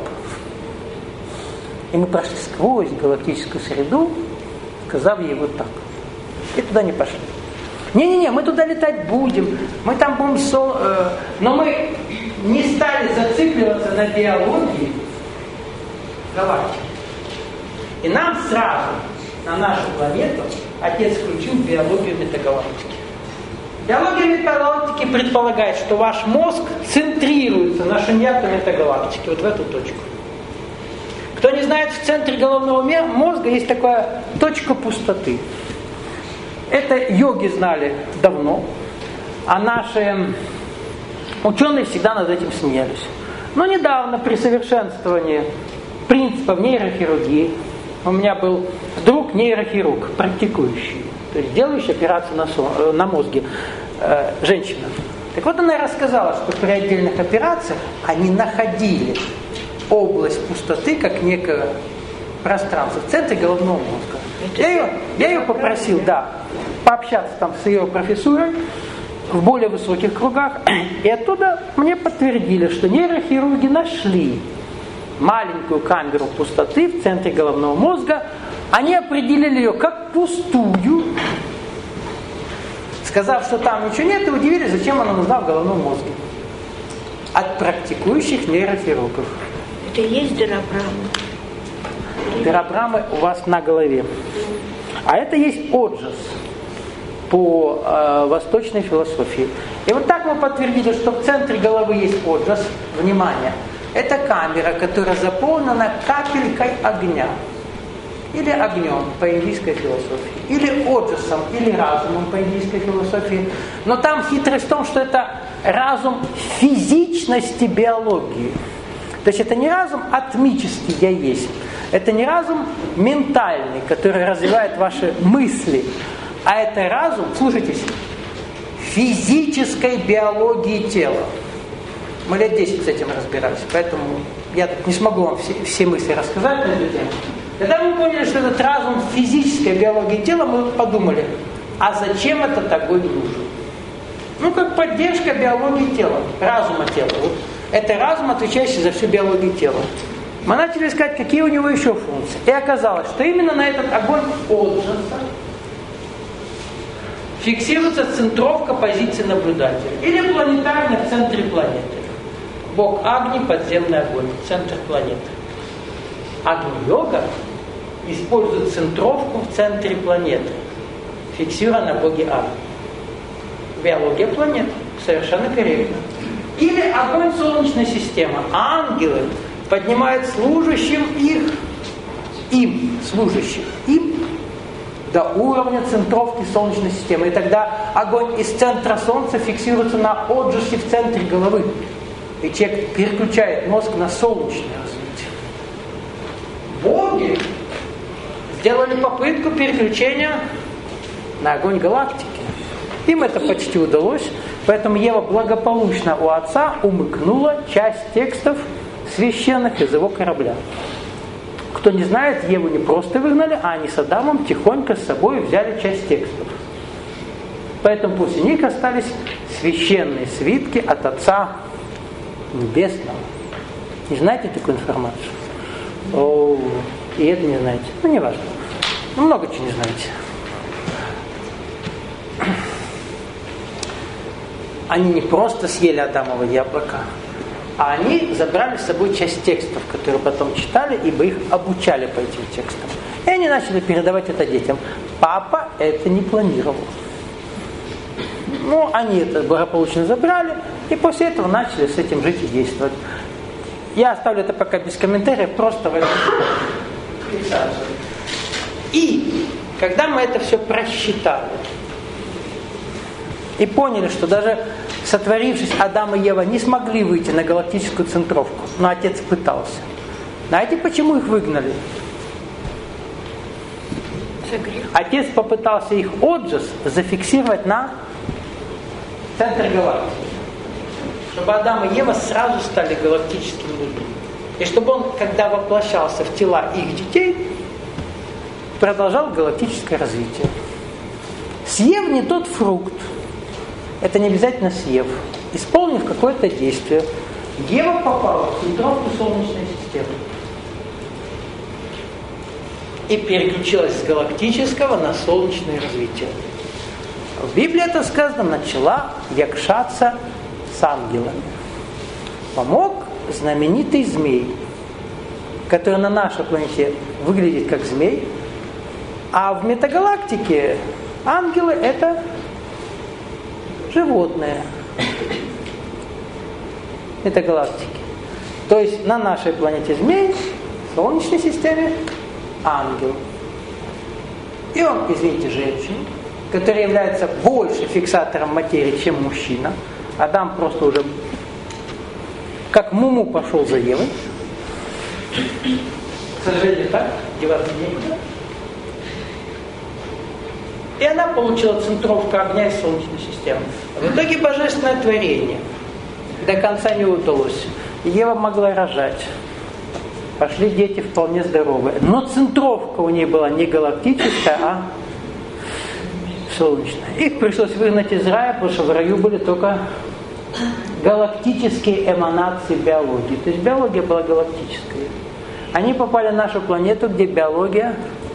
И мы прошли сквозь галактическую среду, сказав ей вот так. И туда не пошли. Не-не-не, мы туда летать будем, мы там будем... Но мы не стали зацикливаться на биологии галактики. И нам сразу на нашу планету Отец включил биологию метагалактики. Биология метагалактики предполагает, что ваш мозг центрируется на шуньяту метагалактики, вот в эту точку. Кто не знает, в центре головного мозга есть такая точка пустоты. Это йоги знали давно, а наши ученые всегда над этим смеялись. Но недавно при совершенствовании принципов нейрохирургии у меня был друг нейрохирург, практикующий, то есть делающий операцию на мозге, женщина. Так вот она рассказала, что при отдельных операциях они находили область пустоты как некое пространство в центре головного мозга. Я ее попросил, пообщаться там с ее профессурой в более высоких кругах, и оттуда мне подтвердили, что нейрохирурги нашли маленькую камеру пустоты в центре головного мозга. Они определили ее как пустую, сказав, что там ничего нет, и удивились, зачем она нужна в головном мозге. От практикующих нейрохирургов. Это и есть дыра Брахмы? Дыра Брахмы у вас на голове. А это есть оджас по восточной философии. И вот так мы подтвердили, что в центре головы есть оджас. Внимание! Это камера, которая заполнена капелькой огня. Или огнем по индийской философии. Или оджасом, или разумом по индийской философии. Но там хитрость в том, что это разум физичности биологии. То есть это не разум атмический «я есть». Это не разум ментальный, который развивает ваши мысли. А это разум, слушайтесь, физической биологии тела. Мы лет 10 с этим разбирались, поэтому я тут не смогу вам все мысли рассказать на эту тему. Когда мы поняли, что этот разум физической биологии тела, мы подумали, а зачем это такой нужен? Ну, как поддержка биологии тела, разума тела. Вот. Это разум, отвечающий за всю биологию тела. Мы начали искать, какие у него еще функции. И оказалось, что именно на этот огонь оджаса фиксируется центровка позиции наблюдателя. Или планетарный в центре планеты. Бог Агни, подземный огонь, центр планеты. Агни-йога использует центровку в центре планеты, фиксируя на боге Агни. Биология планеты. Совершенно корректно. Или огонь Солнечной системы. Ангелы поднимают служащим им до уровня центровки Солнечной системы. И тогда огонь из центра Солнца фиксируется на оджасе в центре головы. И человек переключает мозг на солнечное развитие. Боги сделали попытку переключения на огонь галактики. Им это почти удалось, поэтому Ева благополучно у отца умыкнула часть текстов священных из его корабля. Кто не знает, Еву не просто выгнали, а они с Адамом тихонько с собой взяли часть текстов. Поэтому после них остались священные свитки от Отца Небесного. Не знаете такую информацию? О, и это не знаете. Ну, не важно. Ну, много чего не знаете. Они не просто съели Адамово яблоко, а они забрали с собой часть текстов, которые потом читали, ибо их обучали по этим текстам. И они начали передавать это детям. Папа это не планировал. Ну, они это благополучно забрали, и после этого начали с этим жить и действовать. Я оставлю это пока без комментариев, просто в этом фиксацию. И когда мы это все просчитали и поняли, что даже сотворившись, Адам и Ева не смогли выйти на галактическую центровку, но Отец пытался. Знаете, почему их выгнали? Отец попытался их отжиз зафиксировать на центр галактики, чтобы Адам и Ева сразу стали галактическими людьми. И чтобы он, когда воплощался в тела их детей, продолжал галактическое развитие. Съев не тот фрукт, это не обязательно съев, исполнив какое-то действие, Ева попала в центровку Солнечной системы и переключилась с галактического на солнечное развитие. В Библии это сказано, начала якшаться с ангелами. Помог знаменитый змей, который на нашей планете выглядит как змей, а в метагалактике ангелы это животные метагалактики. То есть на нашей планете змей, в Солнечной системе ангел. И он, извините, женщина, который является больше фиксатором материи, чем мужчина. Адам просто уже как муму пошел за Евой. К сожалению, так, деваться некуда. И она получила центровку огня из Солнечной системы. В итоге божественное творение до конца не удалось. Ева могла рожать. Пошли дети вполне здоровые. Но центровка у нее была не галактическая, а солнечная. Их пришлось выгнать из рая, потому что в раю были только галактические эманации биологии. То есть биология была галактическая. Они попали на нашу планету, где биология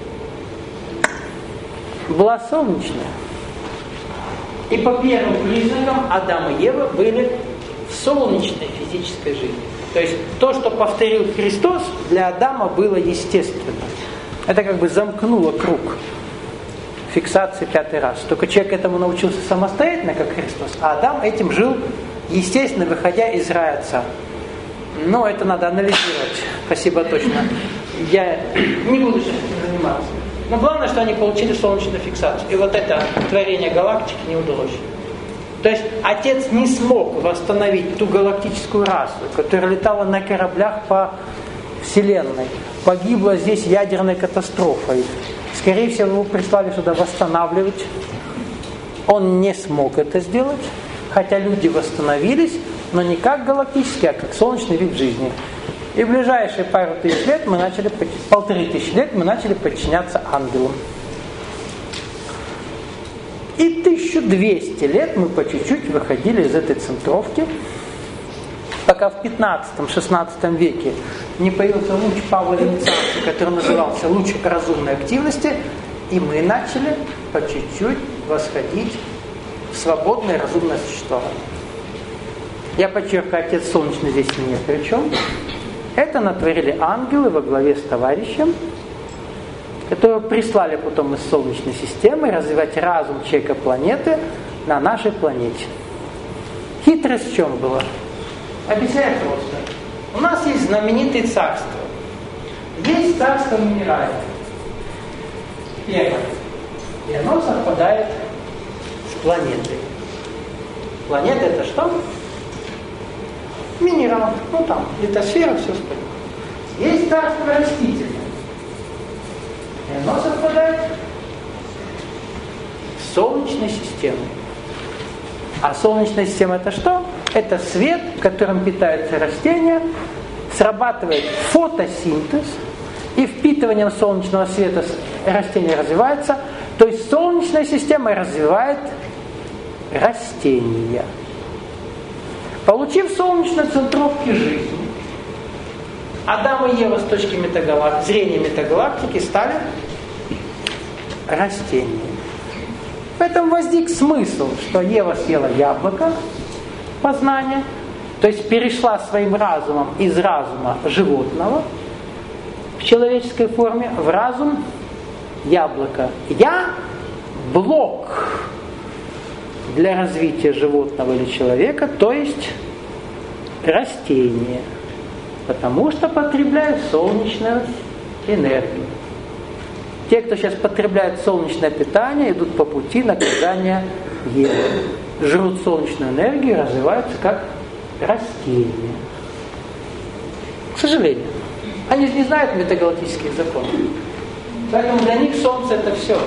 была солнечная. И по первым признакам Адам и Ева были в солнечной физической жизни. То есть то, что повторил Христос, для Адама было естественно. Это как бы замкнуло круг фиксации 5-й раз. Только человек этому научился самостоятельно, как Христос, а Адам этим жил, естественно, выходя из рая Отца. Но это надо анализировать. Спасибо, точно. Я не буду сейчас этим заниматься. Но главное, что они получили солнечную фиксацию. И вот это творение галактики не удалось. То есть Отец не смог восстановить ту галактическую расу, которая летала на кораблях по Вселенной. Погибла здесь ядерной катастрофой. Скорее всего, его прислали сюда восстанавливать. Он не смог это сделать, хотя люди восстановились, но не как галактический, а как солнечный вид жизни. И в ближайшие пару тысяч лет мы начали, 1500 лет мы начали подчиняться ангелам. И 1200 лет мы по чуть-чуть выходили из этой центровки, пока в 15-16 веке не появился луч Павла Венецианца, который назывался луч разумной активности, и мы начали по чуть-чуть восходить в свободное разумное существование. Я подчеркиваю, Отец Солнечный здесь ни при чем. Это натворили ангелы во главе с товарищем, которого прислали потом из Солнечной системы развивать разум человека планеты на нашей планете. Хитрость в чем была? Объясняю просто. У нас есть знаменитые царства. Есть царство минералов. Первое. И оно совпадает с планетой. Планета это что? Минерал. Ну там, литосфера, все остальное. Есть царство растительное. И оно совпадает с Солнечной системой. А Солнечная система это что? Это свет, которым питаются растения, срабатывает фотосинтез, и впитыванием солнечного света растения развивается. То есть Солнечная система развивает растения. Получив солнечные центровки жизни, Адам и Ева с точки зрения метагалактики стали растениями. Поэтому возник смысл, что Ева съела яблоко познания, то есть перешла своим разумом из разума животного в человеческой форме в разум яблока. Я блок для развития животного или человека, то есть растение, потому что потребляю солнечную энергию. Те, кто сейчас потребляет солнечное питание, идут по пути наказания Евы. Жрут солнечную энергию и развиваются как растения. К сожалению. Они же не знают метагалактических законов. Поэтому для них Солнце это все.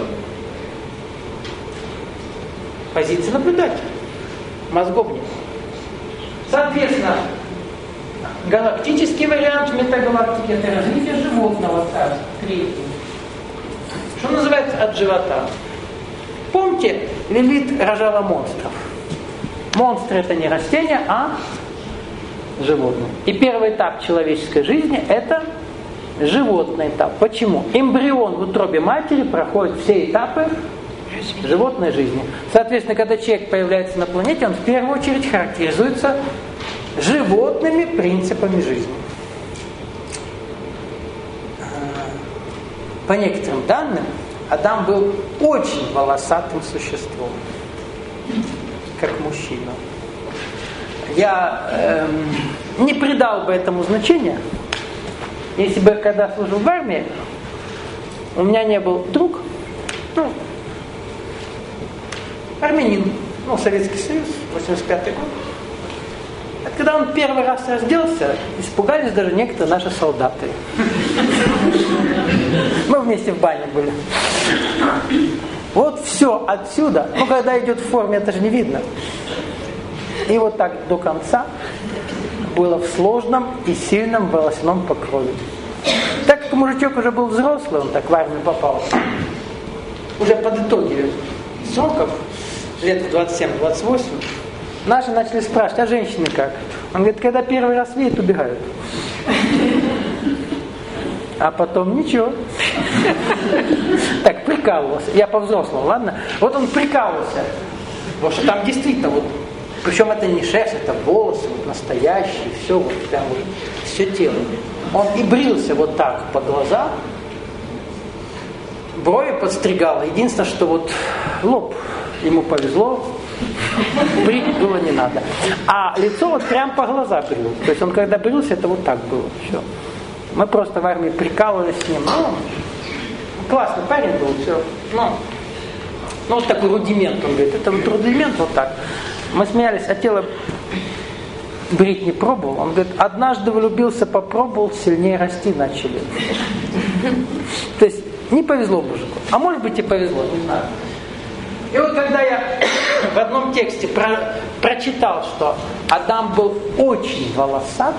Позиция наблюдателя. Мозгов нет. Соответственно, галактический вариант метагалактики это развитие животного царства. Третий. Что называется от живота? Помните, Лилит рожала монстров. Монстры это не растения, а животные. И первый этап человеческой жизни это животный этап. Почему? Эмбрион в утробе матери проходит все этапы животной жизни. Соответственно, когда человек появляется на планете, он в первую очередь характеризуется животными принципами жизни. По некоторым данным, Адам был очень волосатым существом, как мужчина. Я не придал бы этому значения, если бы, когда служил в армии, у меня не был друг, армянин, Советский Союз, 85-й год. Это когда он первый раз разделся, испугались даже некоторые наши солдаты. Мы вместе в бане были. Вот все отсюда, когда идет в форме, это же не видно. И вот так до конца было в сложном и сильном волосяном покрове. Так как мужичок уже был взрослый, он так в армию попал, уже под итоги сроков, лет в 27-28, наши начали спрашивать, а женщины как? Он говорит, когда первый раз видят, убегают. А потом ничего. Так, прикалывался. Я по-взрослому, ладно? Вот он прикалывался. Потому что там действительно вот, причем это не шерсть, это волосы, вот настоящие, все вот прям вот, все тело. Он и брился вот так по глазам, брови подстригал. Единственное, что вот лоб ему повезло, брить было не надо. А лицо вот прям по глаза брил. То есть он когда брился, это вот так было. Все. Мы просто в армии прикалывались с ним. Классный парень был, все. Вот такой рудимент, он говорит. Это вот рудимент вот так. Мы смеялись, а тело брить не пробовал. Он говорит, однажды влюбился, попробовал, сильнее расти начали. То есть не повезло мужику. А может быть и повезло, не знаю. И вот когда я в одном тексте прочитал, что Адам был очень волосат,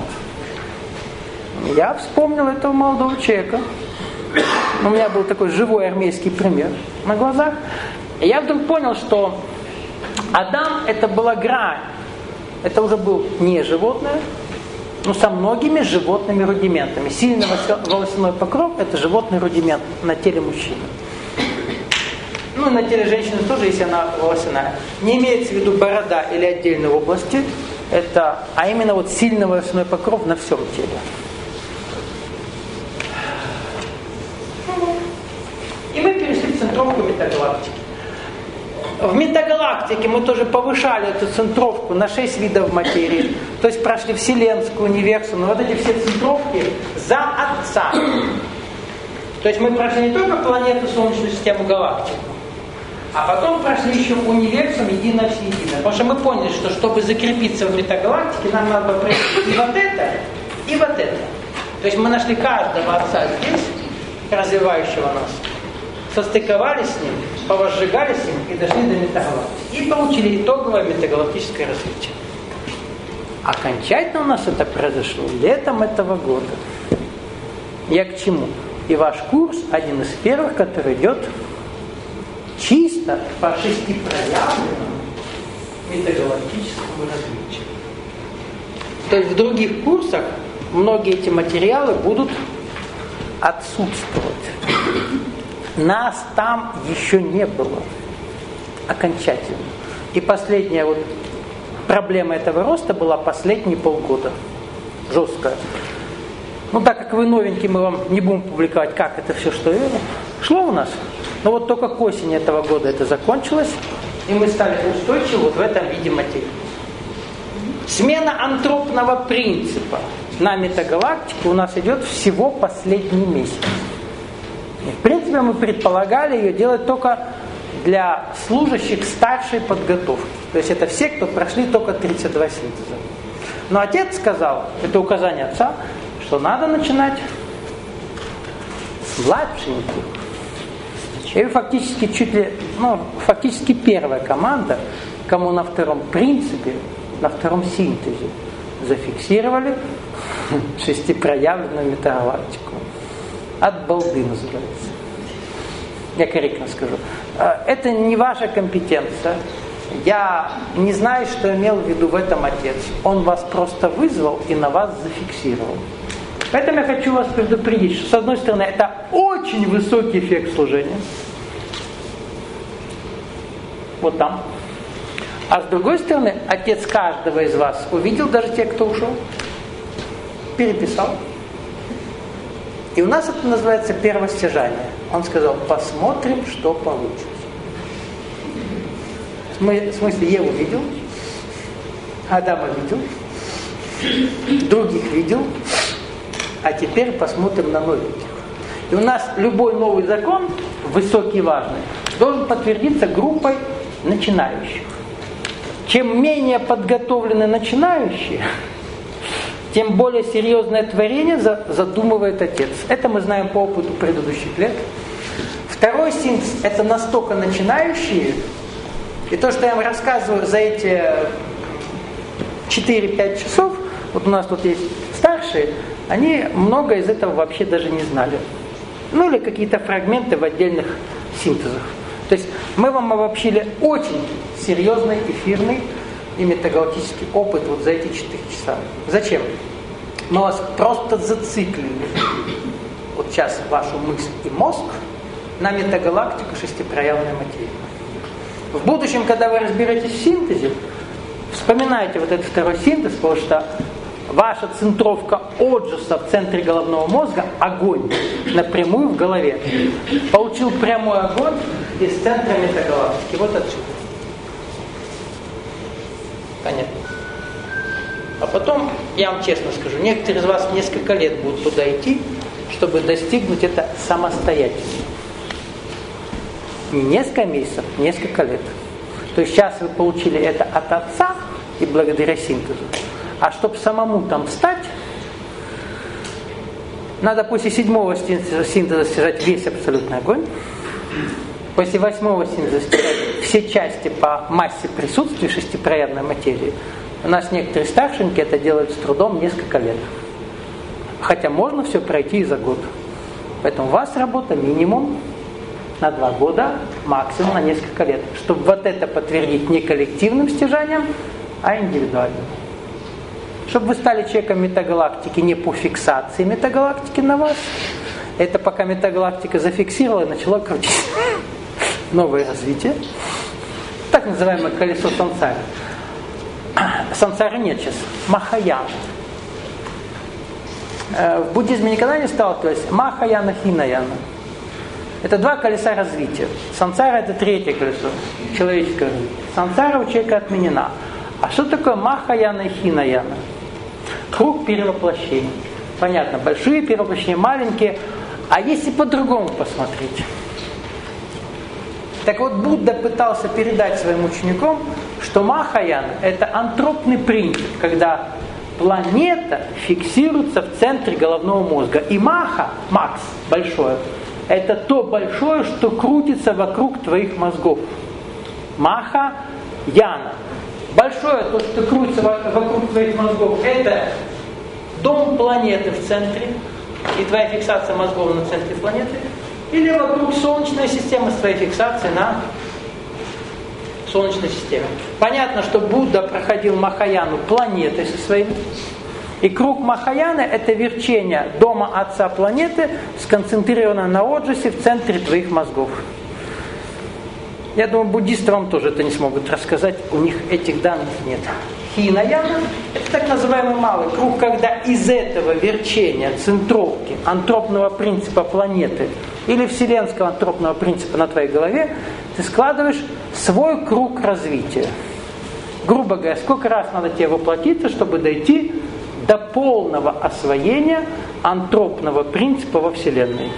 я вспомнил этого молодого человека. У меня был такой живой армейский пример на глазах. И я вдруг понял, что Адам это была грань. Это уже был не животное, но со многими животными рудиментами. Сильный волосяной покров это животный рудимент на теле мужчины. На теле женщины тоже, если она волосяная. Не имеется в виду борода или отдельные области, а именно вот сильный волосяной покров на всем теле. И мы перешли в центровку метагалактики. В метагалактике мы тоже повышали эту центровку на 6 видов материи. То есть прошли вселенскую, универсум. Но вот эти все центровки за Отца. То есть мы прошли не только планету, Солнечную систему, галактику, а потом прошли еще универсум, единое всеединое. Потому что мы поняли, что чтобы закрепиться в метагалактике, нам надо пройти и вот это, и вот это. То есть мы нашли каждого Отца здесь, развивающего нас, состыковались с ним, повозжигали с ним и дошли до метагалактики. И получили итоговое метагалактическое развитие. Окончательно у нас это произошло летом этого года. Я к чему? И ваш курс один из первых, который идет чисто по шестипроявленному метагалактическому развитию. То есть в других курсах многие эти материалы будут отсутствовать. Нас там еще не было окончательно. И последняя вот проблема этого роста была последние полгода. Жесткая. Ну, так как вы новенький, мы вам не будем публиковать, как это все, что шло у нас. Но вот только к осени этого года это закончилось, и мы стали устойчивы вот в этом виде материи. Смена антропного принципа на метагалактике у нас идет всего последний месяц. И, в принципе, мы предполагали ее делать только для служащих старшей подготовки. То есть это все, кто прошли только 32 синтеза. Но отец сказал, это указание отца, что надо начинать с младшеньких. И фактически чуть ли, фактически первая команда, кому на втором принципе, на втором синтезе зафиксировали шестипроявленную метагалактику. От балды называется. Я корректно скажу. Это не ваша компетенция. Я не знаю, что имел в виду в этом отец. Он вас просто вызвал и на вас зафиксировал. Поэтому я хочу вас предупредить, что с одной стороны это очень высокий эффект служения. Вот там. А с другой стороны, отец каждого из вас увидел, даже те, кто ушел, переписал. И у нас это называется первостяжание. Он сказал, посмотрим, что получится. В смысле, Еву видел, Адама видел, других видел, а теперь посмотрим на новеньких. И у нас любой новый закон, высокий и важный, должен подтвердиться группой начинающих. Чем менее подготовлены начинающие, тем более серьезное творение задумывает отец. Это мы знаем по опыту предыдущих лет. Второй синтез – это настолько начинающие, и то, что я вам рассказываю за эти 4-5 часов, вот у нас тут есть старшие, они много из этого вообще даже не знали. Ну или какие-то фрагменты в отдельных синтезах. То есть мы вам обобщили очень серьезный эфирный и метагалактический опыт вот за эти 4 часа. Зачем? Мы вас просто зациклили. Вот сейчас вашу мысль и мозг на метагалактику шестипроявленной материи. В будущем, когда вы разберетесь в синтезе, вспоминайте вот этот второй синтез, потому что ваша центровка отжуса в центре головного мозга – огонь, напрямую в голове. Получил прямой огонь из центра метагалактики. Вот отсюда. Понятно. А потом, я вам честно скажу, некоторые из вас несколько лет будут туда идти, чтобы достигнуть это самостоятельно. Не несколько месяцев, несколько лет. То есть сейчас вы получили это от отца и благодаря синтезу. А чтобы самому там встать, надо после 7-го синтеза стяжать весь абсолютный огонь. После 8-го синтеза стяжать все части по массе присутствия шестипроявленной материи. У нас некоторые старшенькие это делают с трудом несколько лет. Хотя можно все пройти и за год. Поэтому у вас работа минимум на 2 года, максимум на несколько лет. Чтобы вот это подтвердить не коллективным стяжанием, а индивидуальным. Чтобы вы стали человеком метагалактики не по фиксации метагалактики на вас. Это пока метагалактика зафиксировала и начала крутить новое развитие. Так называемое колесо сансары. Сансары нет сейчас. Махаяна. В буддизме никогда не сталкивались. Махаяна, Хинаяна. Это 2 колеса развития. Сансара это 3-е колесо. Человеческое развитие. Сансара у человека отменена. А что такое Махаяна и Хинаяна? Круг перевоплощений. Понятно, большие перевоплощения, маленькие. А если по-другому посмотреть? Так вот, Будда пытался передать своим ученикам, что Махаяна – это антропный принцип, когда планета фиксируется в центре головного мозга. И Маха, Макс, большое, это то большое, что крутится вокруг твоих мозгов. Маха, Яна. Большое, то, что крутится вокруг твоих мозгов, это дом планеты в центре, и твоя фиксация мозгов на центре планеты, или вокруг Солнечной системы с твоей фиксацией на Солнечной системе. Понятно, что Будда проходил Махаяну планетой со своими, И круг Махаяны – это верчение дома Отца планеты, сконцентрировано на Оджасе в центре твоих мозгов. Я думаю, буддисты вам тоже это не смогут рассказать, у них этих данных нет. Хинаяна – это так называемый малый круг, когда из этого верчения, центровки, антропного принципа планеты или вселенского антропного принципа на твоей голове, ты складываешь свой круг развития. Грубо говоря, сколько раз надо тебе воплотиться, чтобы дойти до полного освоения антропного принципа во Вселенной.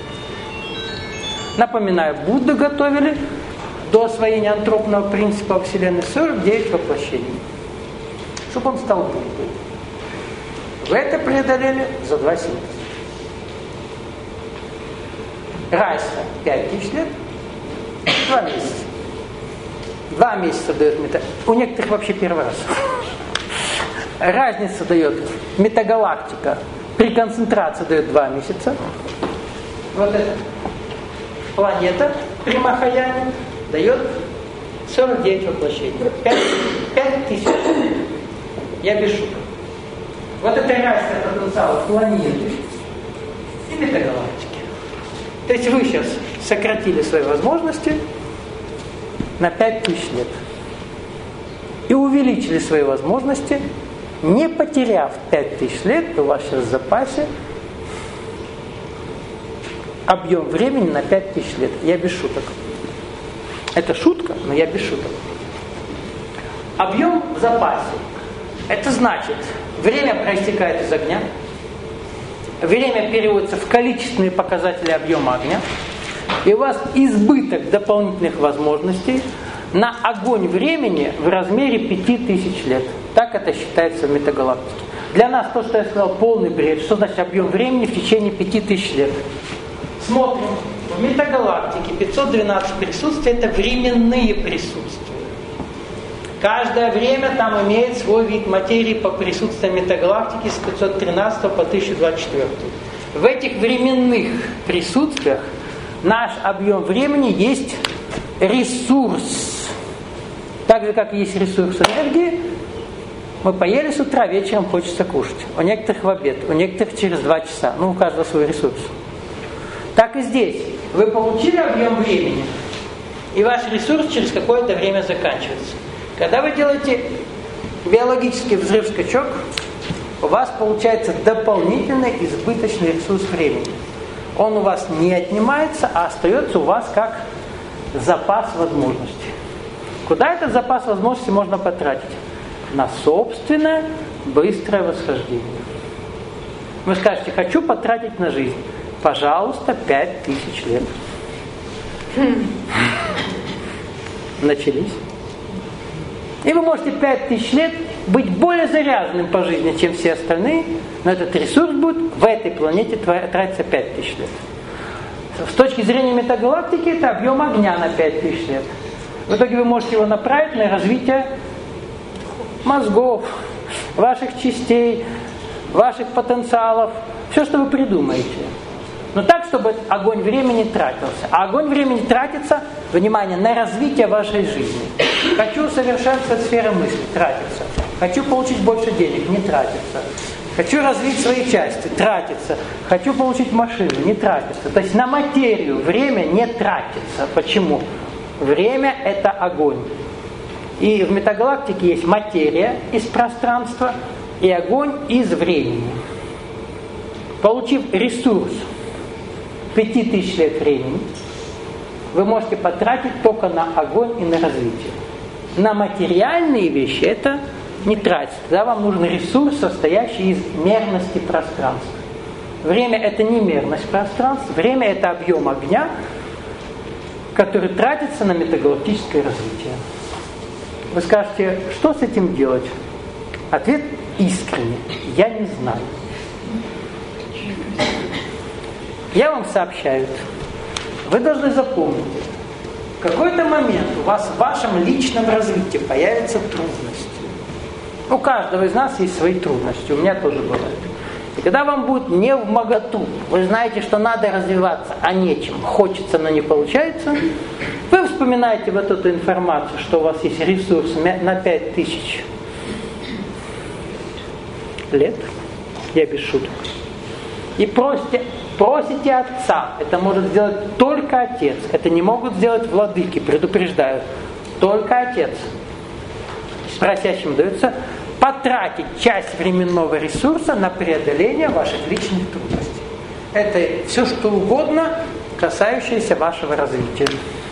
Напоминаю, Будду готовили до освоения антропного принципа во Вселенной 49 воплощений. Чтобы он стал Буддой. Вы это преодолели за 2 сеанса. Райса 5000 лет, 2 месяца. 2 месяца дает у некоторых вообще первый раз. Разница дает метагалактика. При концентрации дает 2 месяца. Вот эта планета при Махаяне дает 49 воплощений. 5000. Я без шуток. Вот это разница потенциала планеты и метагалактики. То есть вы сейчас сократили свои возможности на 5000 лет. И увеличили свои возможности, не потеряв 5000 лет, у вас сейчас в запасе объем времени на 5000 лет. Я без шуток. Это шутка, но я без шуток. Объем в запасе. Это значит, время проистекает из огня, время переводится в количественные показатели объема огня, и у вас избыток дополнительных возможностей на огонь времени в размере 5000 лет. Так это считается в метагалактике. Для нас то, что я сказал, полный бред. Что значит объем времени в течение 5000 лет? Смотрим. В метагалактике 512 присутствий – это временные присутствия. Каждое время там имеет свой вид материи по присутствию метагалактики с 513 по 1024. В этих временных присутствиях наш объем времени есть ресурс. Так же, как есть ресурс энергии, мы поели с утра, вечером хочется кушать. У некоторых в обед, у некоторых через 2 часа. У каждого свой ресурс. Так и здесь. Вы получили объем времени, и ваш ресурс через какое-то время заканчивается. Когда вы делаете биологический взрыв-скачок, у вас получается дополнительный избыточный ресурс времени. Он у вас не отнимается, а остается у вас как запас возможностей. Куда этот запас возможностей можно потратить? На собственное быстрое восхождение. Вы скажете, хочу потратить на жизнь. Пожалуйста, 5000 лет. Начались. И вы можете 5000 лет быть более заряженным по жизни, чем все остальные, но этот ресурс будет в этой планете тратиться 5000 лет. С точки зрения метагалактики, это объем огня на 5000 лет. В итоге вы можете его направить на развитие мозгов, ваших частей, ваших потенциалов, все, что вы придумаете. Но так, чтобы огонь времени тратился. А огонь времени тратится, внимание, на развитие вашей жизни. Хочу усовершенствовать сферу мысли, тратится. Хочу получить больше денег, не тратится. Хочу развить свои части, тратится. Хочу получить машину, не тратится. То есть на материю время не тратится. Почему? Время – это огонь. И в метагалактике есть материя из пространства и огонь из времени. Получив ресурс 5000 лет времени, вы можете потратить только на огонь и на развитие. На материальные вещи это не тратится. Тогда вам нужен ресурс, состоящий из мерности пространства. Время – это не мерность пространства, время – это объем огня, который тратится на метагалактическое развитие. Вы скажете, что с этим делать? Ответ искренний. Я не знаю. Я вам сообщаю. Вы должны запомнить, в какой-то момент у вас в вашем личном развитии появятся трудности. У каждого из нас есть свои трудности, у меня тоже бывают. И когда вам будет не вмоготу, вы знаете, что надо развиваться, а нечем, хочется, но не получается, вы вспоминаете вот эту информацию, что у вас есть ресурс на 5000 лет, я без шуток, и просите отца, это может сделать только отец, это не могут сделать владыки, предупреждаю, только отец. Просящим дается потратить часть временного ресурса на преодоление ваших личных трудностей. Это все, что угодно, касающееся вашего развития.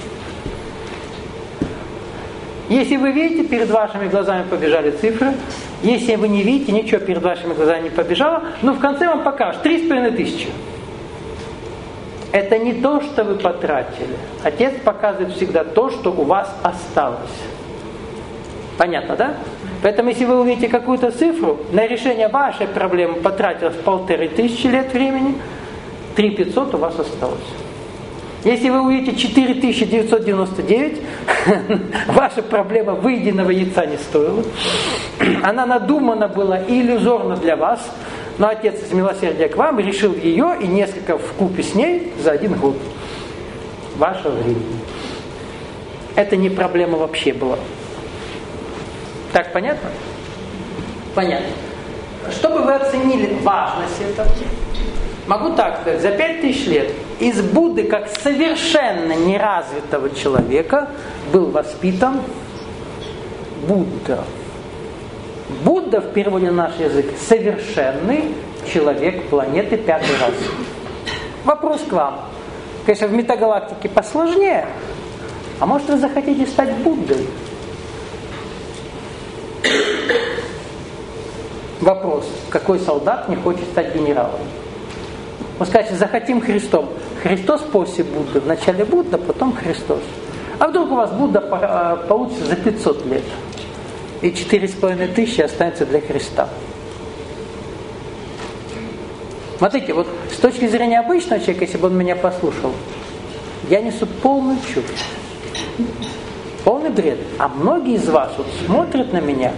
Если вы видите, перед вашими глазами побежали цифры. Если вы не видите, ничего перед вашими глазами не побежало, но в конце вам покажут 3500. Это не то, что вы потратили. Отец показывает всегда то, что у вас осталось. Понятно, да? Поэтому, если вы увидите какую-то цифру, на решение вашей проблемы потратилось 1500 лет времени, 3500 у вас осталось. Если вы увидите 4999, ваша проблема выеденного яйца не стоила. Она надумана была и иллюзорна для вас, но Отец из милосердия к вам решил ее и несколько вкупе с ней за 1 год вашего времени. Это не проблема вообще была. Так понятно? Понятно. Чтобы вы оценили важность этого, могу так сказать, за 5000 лет из Будды, как совершенно неразвитого человека, был воспитан Будда. Будда в переводе на наш язык совершенный человек планеты 5-й расы. Вопрос к вам. Конечно, в метагалактике посложнее. А может, вы захотите стать Буддой? Вопрос. Какой солдат не хочет стать генералом? Вы скажете, захотим Христом. Христос после Будды. Вначале Будда, потом Христос. А вдруг у вас Будда получится за 500 лет? И 4500 останется для Христа. Смотрите, вот с точки зрения обычного человека, если бы он меня послушал, я несу полную чушь. Полный бред. А многие из вас вот смотрят на меня,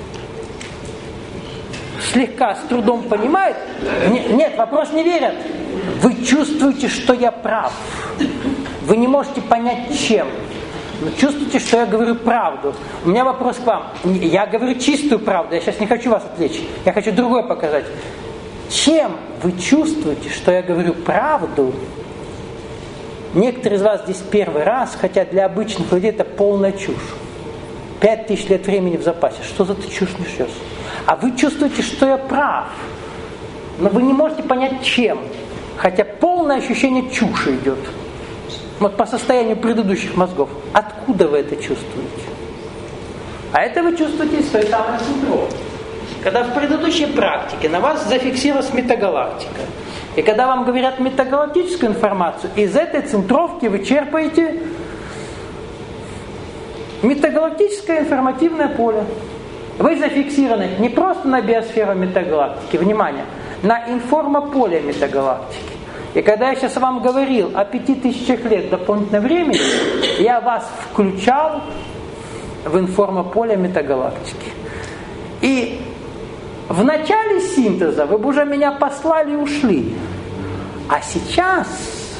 слегка с трудом понимают. Нет, вопрос не верят. Вы чувствуете, что я прав. Вы не можете понять, чем. Но чувствуете, что я говорю правду. У меня вопрос к вам. Я говорю чистую правду. Я сейчас не хочу вас отвлечь. Я хочу другое показать. Чем вы чувствуете, что я говорю правду? Некоторые из вас здесь первый раз, хотя для обычных людей это полная чушь. 5000 лет времени в запасе. Что за ты чушь несешь? А вы чувствуете, что я прав. Но вы не можете понять, чем. Хотя полное ощущение чуши идет. Вот по состоянию предыдущих мозгов. Откуда вы это чувствуете? А это вы чувствуете из той самой синдром. Когда в предыдущей практике на вас зафиксировалась метагалактика. И когда вам говорят метагалактическую информацию, из этой центровки вы черпаете метагалактическое информативное поле. Вы зафиксированы не просто на биосферу метагалактики, внимание, на информополе метагалактики. И когда я сейчас вам говорил о 5000 лет дополнительного времени, я вас включал в информополе метагалактики. И в начале синтеза вы бы уже меня послали и ушли. А сейчас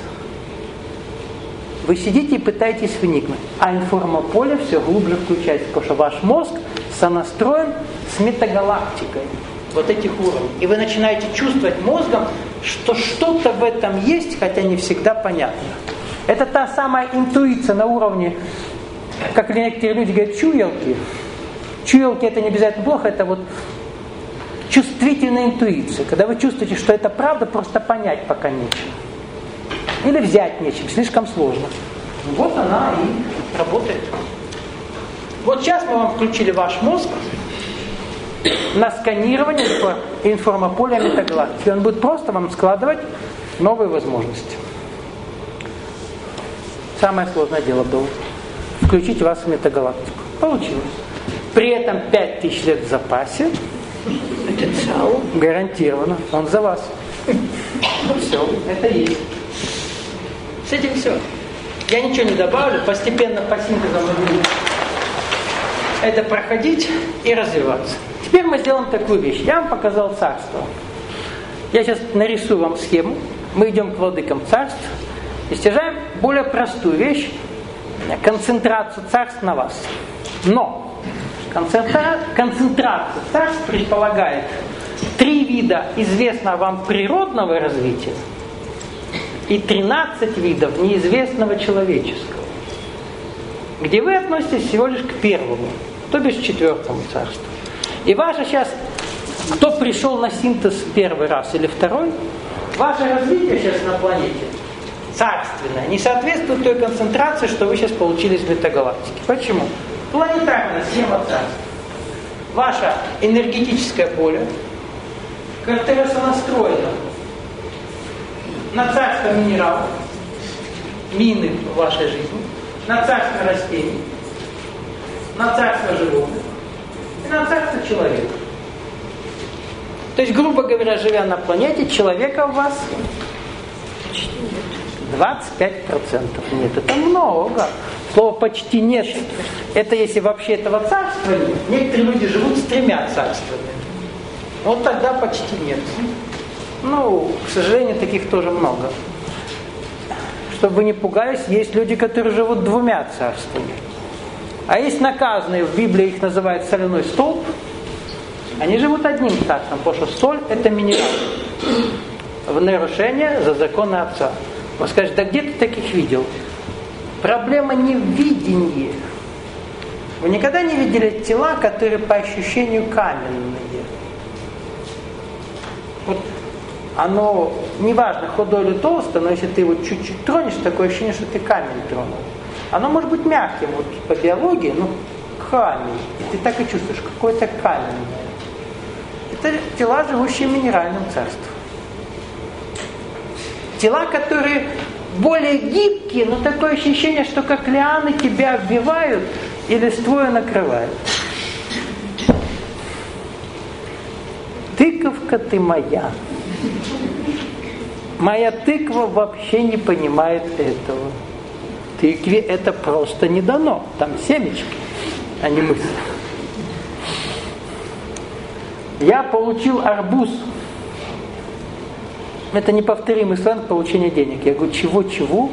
вы сидите и пытаетесь вникнуть. А информополе все глубже включается, потому что ваш мозг сонастроен с метагалактикой вот этих уровней. И вы начинаете чувствовать мозгом, что что-то в этом есть, хотя не всегда понятно. Это та самая интуиция на уровне, как некоторые люди говорят, чуялки. Чуялки это не обязательно плохо, это вот чувствительная интуиция. Когда вы чувствуете, что это правда, просто понять пока нечем. Или взять нечем, слишком сложно. Вот она и работает. Вот сейчас мы вам включили ваш мозг на сканирование информополя метагалактики. Он будет просто вам складывать новые возможности. Самое сложное дело было включить вас в метагалактику. Получилось. При этом 5000 лет в запасе. Это ЦАУ. Гарантированно. Он за вас. Все, это есть. С этим все. Я ничего не добавлю. Постепенно по синтезу мы будем это проходить и развиваться. Теперь мы сделаем такую вещь. Я вам показал царство. Я сейчас нарисую вам схему. Мы идем к владыкам царств и стяжаем более простую вещь. Концентрацию царств на вас. Но концентрация царств предполагает 3 вида известного вам природного развития и 13 видов неизвестного человеческого, где вы относитесь всего лишь к первому, то бишь к 4-му царству. И ваше сейчас, кто пришел на синтез первый раз или второй, ваше развитие сейчас на планете царственное не соответствует той концентрации, что вы сейчас получили из метагалактики. Почему? Планетарная схема царств. Ваше энергетическое поле настроено на царство минералов, мины в вашей жизни, на царство растений, на царство животных и на царство человека. То есть, грубо говоря, живя на планете, человека у вас 25%. Нет, это много. Слово «почти нет» — это если вообще этого царства нет. Некоторые люди живут с 3 царствами. Вот тогда почти нет. Ну, к сожалению, таких тоже много. Чтобы вы не пугались, есть люди, которые живут 2 царствами. А есть наказанные, в Библии их называют соляной столб, они живут 1 царством, потому что соль — это минерал. В нарушение за законы Отца. Он скажет: да где ты таких видел? Проблема не в видении. Вы никогда не видели тела, которые по ощущению каменные? Вот оно, неважно, худое или толстое, но если ты его чуть-чуть тронешь, такое ощущение, что ты камень тронул. Оно может быть мягким, вот по биологии, но камень. И ты так и чувствуешь, какое-то каменное. Это тела, живущие в минеральном царстве. Тела, которые более гибкие, но такое ощущение, что как лианы тебя обвивают и листвою накрывают. Тыковка ты моя. Моя тыква вообще не понимает этого. Тыкве это просто не дано. Там семечки, а не мысли. Я получил арбуз. Это неповторимый сленг получения денег. Я говорю: чего?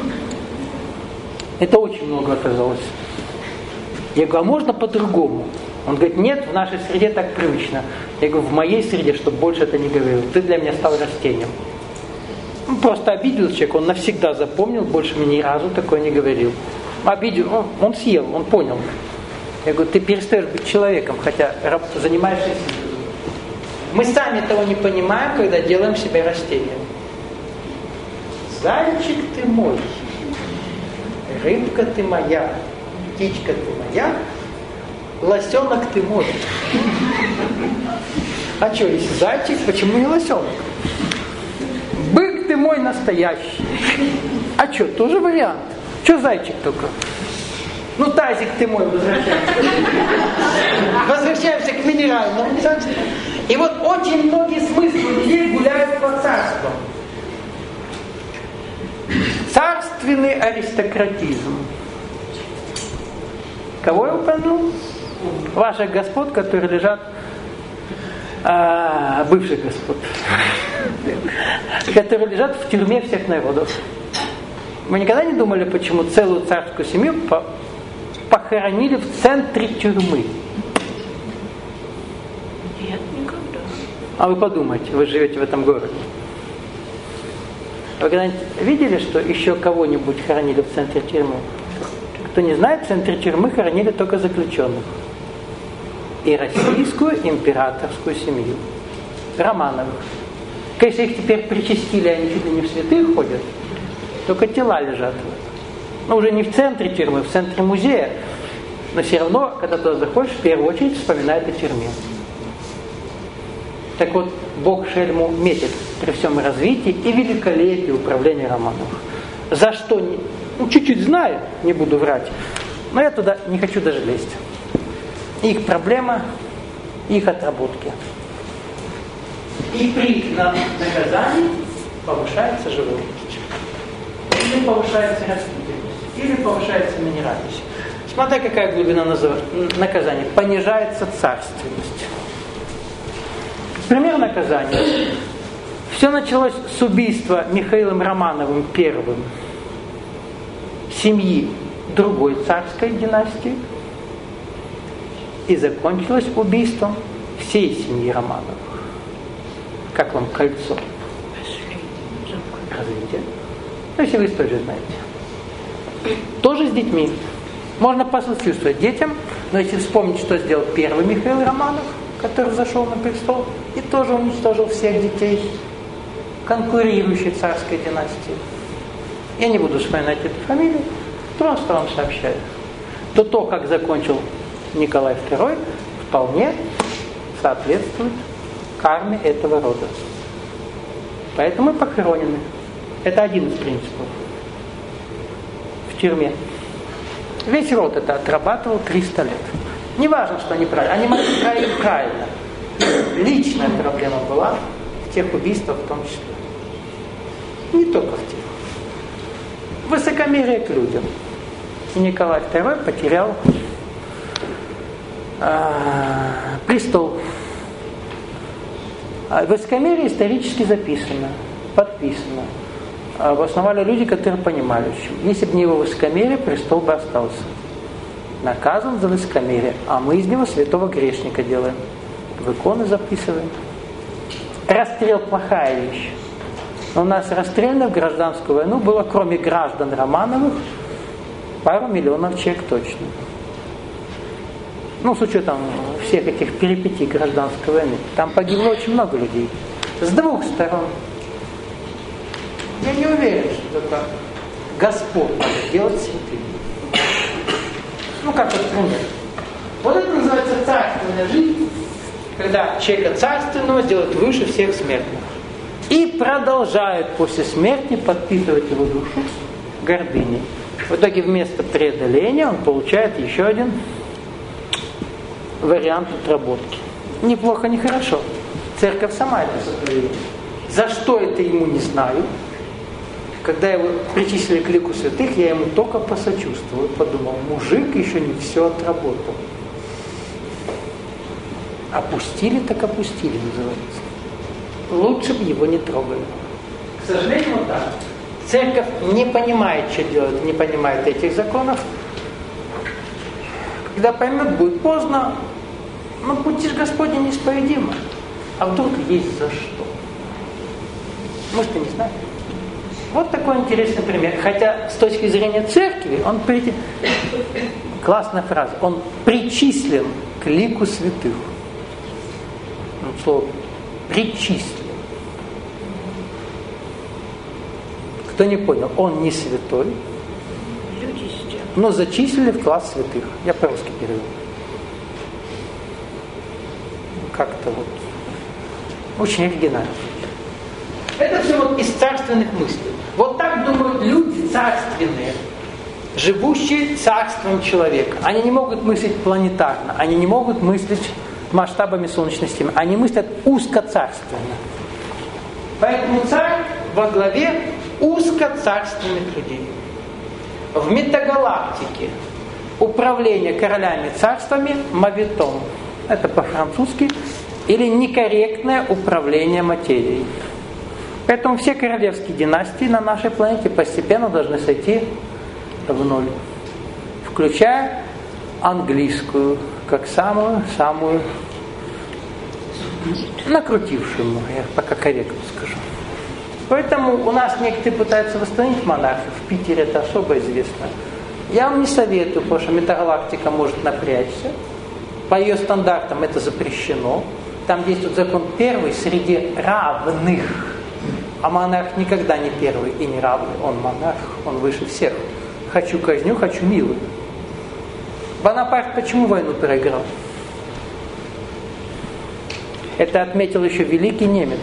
Это очень много оказалось. Я говорю: а можно по-другому? Он говорит: нет, в нашей среде так привычно. Я говорю: в моей среде, чтобы больше это не говорил. Ты для меня стал растением. Он просто обиделся человек, он навсегда запомнил, больше мне ни разу такое не говорил. Обидел, он съел, он понял. Я говорю: ты перестаешь быть человеком, хотя занимаешься сидом. Мы сами того не понимаем, когда делаем себя растением. Зайчик ты мой, рыбка ты моя, птичка ты моя, лосенок ты мой. А что, если зайчик, почему не лосенок? Бык ты мой настоящий. А что, тоже вариант? Что зайчик только? Ну, тазик ты мой, возвращаемся. Возвращаемся к минеральному. И вот очень многие смыслы людей гуляют по царствам. Царственный аристократизм. Кого я упомянул? Ваших господ, которые лежат, бывших господ, которые лежат в тюрьме всех народов. Вы никогда не думали, почему целую царскую семью похоронили в центре тюрьмы? Нет, никогда. А вы подумайте, вы живете в этом городе. Вы когда-нибудь видели, что еще кого-нибудь хоронили в центре тюрьмы? Кто не знает, в центре тюрьмы хоронили только заключенных. И российскую императорскую семью. Романовых. Конечно, их теперь причастили, они чуть ли не в святых ходят. Только тела лежат. Но уже не в центре тюрьмы, в центре музея. Но все равно, когда туда заходишь, в первую очередь вспоминает о тюрьме. Так вот, Бог шельму метит при всем развитии и великолепии управления Романовых. За что? Чуть-чуть знаю, не буду врать. Но я туда не хочу даже лезть. Их проблема, их отработки. И при наказании повышается животность. Или повышается растительность, или повышается минеральность. Смотри, какая глубина наказания. Понижается царственность. Пример наказания. Все началось с убийства Михаилом Романовым первым семьи другой царской династии и закончилось убийством всей семьи Романовых. Как вам кольцо? Развитие. Ну, если вы историю знаете. Тоже с детьми. Можно посочувствовать детям, но если вспомнить, что сделал первый Михаил Романов, который зашел на престол и тоже уничтожил всех детей конкурирующей царской династии. Я не буду вспоминать эту фамилию, просто вам сообщаю. То, как закончил Николай II, вполне соответствует карме этого рода. Поэтому мы похоронены. Это один из принципов. В тюрьме. Весь род это отрабатывал 300 лет. Не важно, что они правильно. Они могли править правильно. Личная проблема была в тех убийствах в том числе. Не только в тех. Высокомерие к людям. И Николай II потерял престол. Высокомерие исторически записано, подписано. Обосновали люди, которые понимали, что если бы не его высокомерие, престол бы остался. Наказан за высокомерие, а мы из него святого грешника делаем. В иконы записываем. Расстрел плохая вещь. У нас расстреляно в гражданскую войну было, кроме граждан Романовых, пару миллионов человек точно. Ну, с учетом всех этих перипетий гражданской войны. Там погибло очень много людей. С двух сторон. Я не уверен, что это Господь может делать святым. Ну, как вот пример. Вот это называется царственная жизнь, когда человека царственного сделают выше всех смертных. И продолжают после смерти подпитывать его душу гордыней. В итоге вместо преодоления он получает еще один вариант отработки. Неплохо, не хорошо. Церковь сама это сотворила. За что это ему не знаю. Когда его причислили к лику святых, я ему только посочувствовал. Подумал, мужик еще не все отработал. Опустили, так опустили, называется. Лучше бы его не трогали. К сожалению, вот так. Церковь не понимает, что делать, не понимает этих законов. Когда поймет, будет поздно. Но пути же Господни неисповедимы. А вдруг есть за что? Может, и не знаю. Вот такой интересный пример. Хотя с точки зрения церкви, он классная фраза. Он причислен к лику святых. Слово причислен. Кто не понял, он не святой, но зачислили в класс святых. Я по-русски перевел. Как-то вот очень оригинально. Это все вот из царственных мыслей. Вот так думают люди царственные, живущие царством человека. Они не могут мыслить планетарно, они не могут мыслить масштабами Солнечной системы. Они мыслят узкоцарственно. Поэтому царь во главе узкоцарственных людей. В метагалактике управление королями царствами мавитон. Это по-французски. Или некорректное управление материей. Поэтому все королевские династии на нашей планете постепенно должны сойти в ноль. Включая английскую, как самую накрутившую, я пока корректно скажу. Поэтому у нас некоторые пытаются восстановить монархию. В Питере это особо известно. Я вам не советую, потому что метагалактика может напрячься. По ее стандартам это запрещено. Там действует закон первый среди равных. А монарх никогда не первый и не равный. Он монарх, он выше всех. Хочу казню, хочу милую. Бонапарт почему войну проиграл? Это отметил еще великий немец.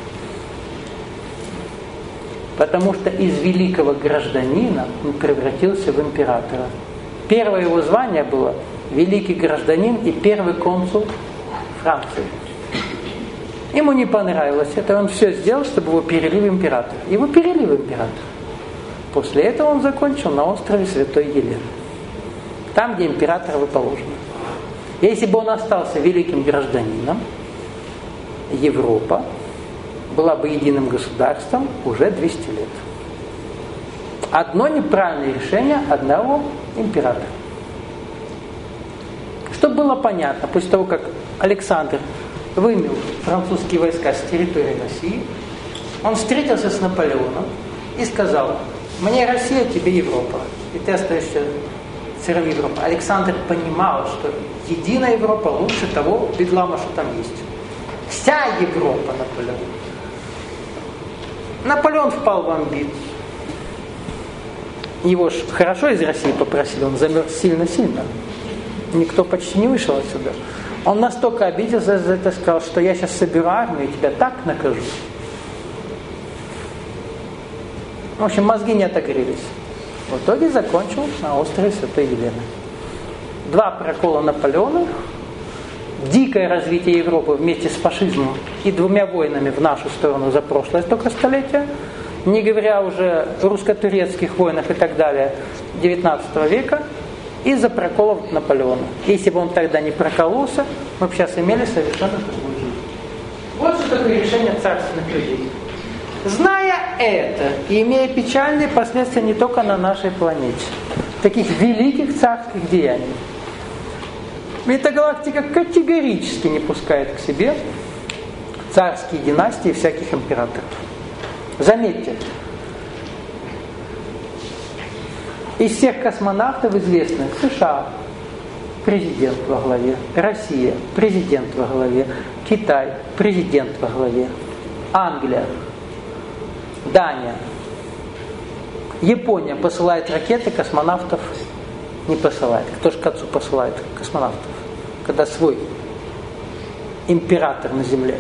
Потому что из великого гражданина он превратился в императора. Первое его звание было великий гражданин и первый консул Франции. Ему не понравилось это, он все сделал, чтобы его перевели в император. Его перевели в император. После этого он закончил на острове Святой Елены. Там, где императору положено. Если бы он остался великим гражданином, Европа была бы единым государством уже 200 лет. Одно неправильное решение одного императора. Чтобы было понятно, после того, как Александр вымел французские войска с территории России. Он встретился с Наполеоном и сказал: мне Россия, тебе Европа, и ты остаешься царем Европы. Александр понимал, что единая Европа лучше того бедлама, что там есть. Вся Европа Наполеон. Наполеон впал в амбицию. Его ж хорошо из России попросили, он замерз сильно-сильно. Никто почти не вышел отсюда. Он настолько обиделся за это, сказал, что я сейчас соберу армию и тебя так накажу. В общем, мозги не отогрелись. В итоге закончил на острове Святой Елены. 2 прокола Наполеона, дикое развитие Европы вместе с фашизмом и 2 войнами в нашу сторону за прошлое столько столетия, не говоря уже о русско-турецких войнах и так далее 19 века, из-за проколов Наполеона. Если бы он тогда не прокололся, мы бы сейчас имели совершенно другую жизнь. Вот что такое решение царственных людей. Зная это и имея печальные последствия не только на нашей планете, таких великих царских деяний, метагалактика категорически не пускает к себе царские династии всяких императоров. Заметьте, из всех космонавтов известных США президент во главе, Россия президент во главе, Китай президент во главе, Англия, Дания, Япония посылает ракеты, космонавтов не посылает. Кто же к отцу посылает космонавтов, когда свой император на Земле?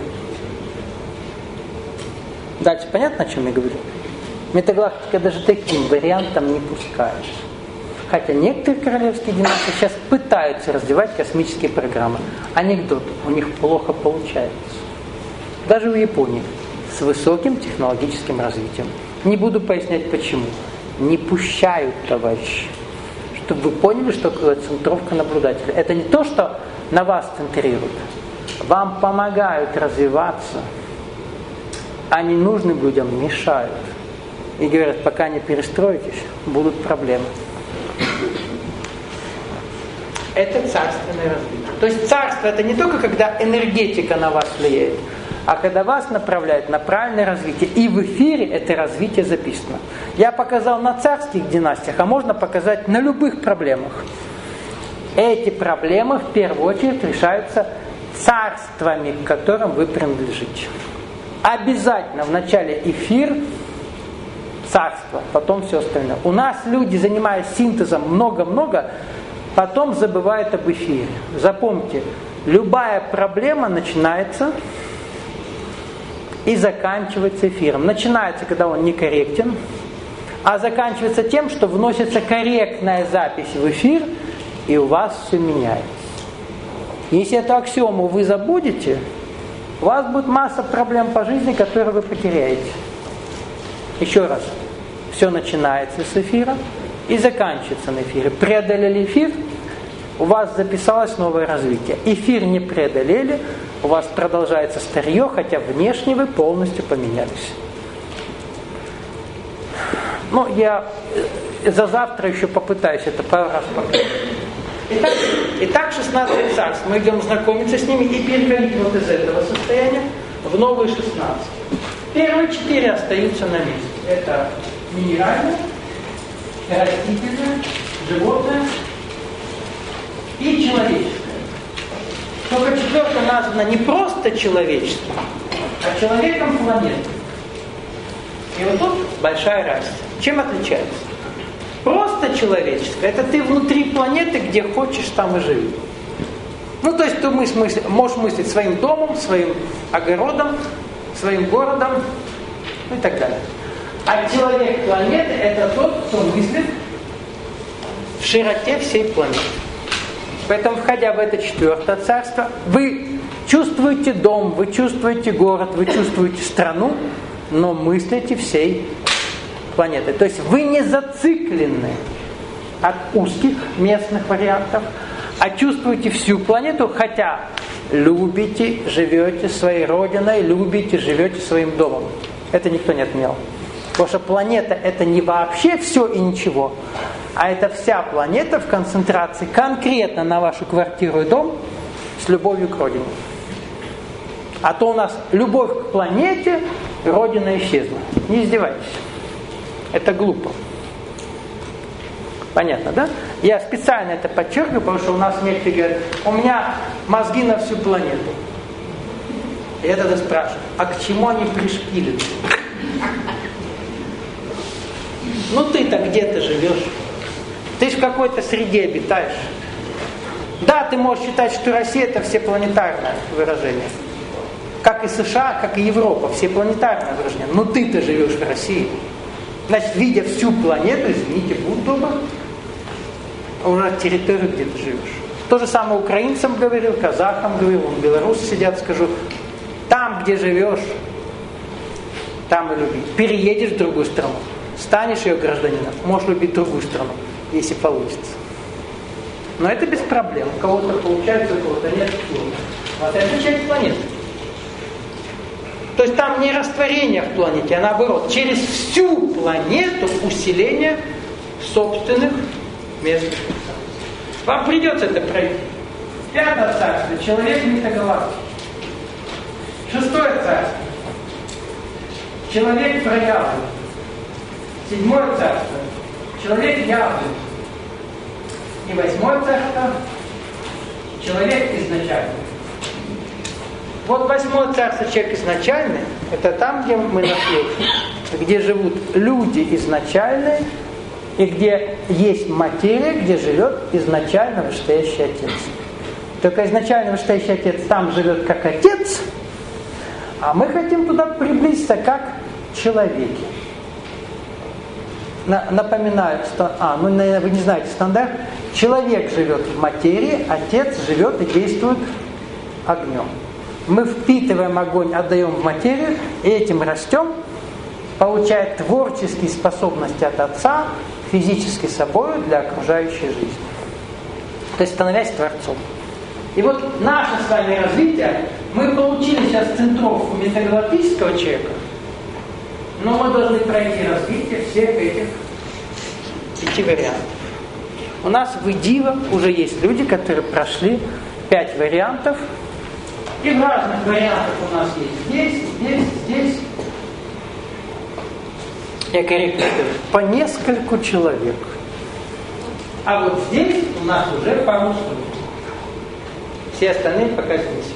Дальше понятно, о чем я говорю? Метагалактика даже таким вариантом не пускает. Хотя некоторые королевские династии сейчас пытаются развивать космические программы. Анекдот, у них плохо получается. Даже у Японии с высоким технологическим развитием. Не буду пояснять почему. Не пущают, товарищи. Чтобы вы поняли, что такое центровка наблюдателя. Это не то, что на вас центрируют. Вам помогают развиваться, а ненужным людям мешают. И говорят, пока не перестроитесь, будут проблемы. Это царственное развитие. То есть царство это не только когда энергетика на вас влияет, а когда вас направляет на правильное развитие. И в эфире это развитие записано. Я показал на царских династиях, а можно показать на любых проблемах. Эти проблемы в первую очередь решаются царствами, к которым вы принадлежите. Обязательно в начале эфир, царство, потом все остальное. У нас люди, занимаясь синтезом много-много, потом забывают об эфире. Запомните, любая проблема начинается и заканчивается эфиром. Начинается, когда он некорректен, а заканчивается тем, что вносится корректная запись в эфир, и у вас все меняется. Если эту аксиому вы забудете, у вас будет масса проблем по жизни, которые вы потеряете. Еще раз, все начинается с эфира и заканчивается на эфире. Преодолели эфир, у вас записалось новое развитие. Эфир не преодолели, у вас продолжается старье, хотя внешне вы полностью поменялись. Ну, я за завтра еще попытаюсь это пару раз показать. Итак, 16 царств. Мы идем знакомиться с ними и переходить вот из этого состояния в новые 16. Первые 4 остаются на месте. Это минеральное, растительное, животное и человеческое. Только 4 названо не просто человечеством, а человеком планеты. И вот тут большая разница. Чем отличается? Просто человеческое, это ты внутри планеты, где хочешь, там и живи. Ну, то есть ты можешь мыслить своим домом, своим огородом, своим городом, ну и так далее. А человек планеты это тот, кто мыслит в широте всей планеты. Поэтому, входя в это 4 царство, вы чувствуете дом, вы чувствуете город, вы чувствуете страну, но мыслите всей планеты. То есть вы не зациклены от узких местных вариантов, а чувствуете всю планету, хотя любите, живете своей родиной, любите, живете своим домом. Это никто не отменял. Потому что планета это не вообще все и ничего, а это вся планета в концентрации конкретно на вашу квартиру и дом с любовью к родине. А то у нас любовь к планете, Родина исчезла. Не издевайтесь. Это глупо. Понятно, да? Я специально это подчеркиваю, потому что у нас некоторые говорят, у меня мозги на всю планету. И я тогда спрашиваю, а к чему они пришпилены? Ну ты-то где-то живешь. Ты же в какой-то среде обитаешь. Да, ты можешь считать, что Россия это всепланетарное выражение. Как и США, как и Европа, всепланетарное выражение. Но ты-то живешь в России. Значит, видя всю планету, извините, будь добр, уже территорию, где ты живешь. То же самое украинцам говорил, казахам говорил, белорусы сидят, скажу, там, где живешь, там и люби. Переедешь в другую страну, станешь ее гражданином, можешь любить другую страну, если получится. Но это без проблем. У кого-то получается, у кого-то нет. Вот это часть планеты. То есть там не растворение в планете, а наоборот, через всю планету усиление собственных мест. Вам придется это пройти. 5-е царство, человек метагалактики. 6-е царство, человек проявлен. 7-е царство, человек явлен. И 8-е царство, человек изначальный. Вот 8-е царство, человек изначальный, это там, где мы находимся, где живут люди изначальные, и где есть материя, где живет изначально вышестоящий отец. Только изначально вышестоящий отец там живет как отец, а мы хотим туда приблизиться как человеки. Напоминаю, вы не знаете стандарт. Человек живет в материи, отец живет и действует огнем. Мы впитываем огонь, отдаем в материю, и этим растем, получая творческие способности от отца, физически собой для окружающей жизни. То есть становясь творцом. И вот наше с вами развитие, мы получили сейчас центровку метагалактического человека, но мы должны пройти развитие всех этих 5 вариантов. У нас в ИДИВО уже есть люди, которые прошли 5 вариантов. И в разных вариантах у нас есть здесь. Я корректно скажу, по нескольку человек. А вот здесь у нас уже пару сотен. Все остальные пока здесь.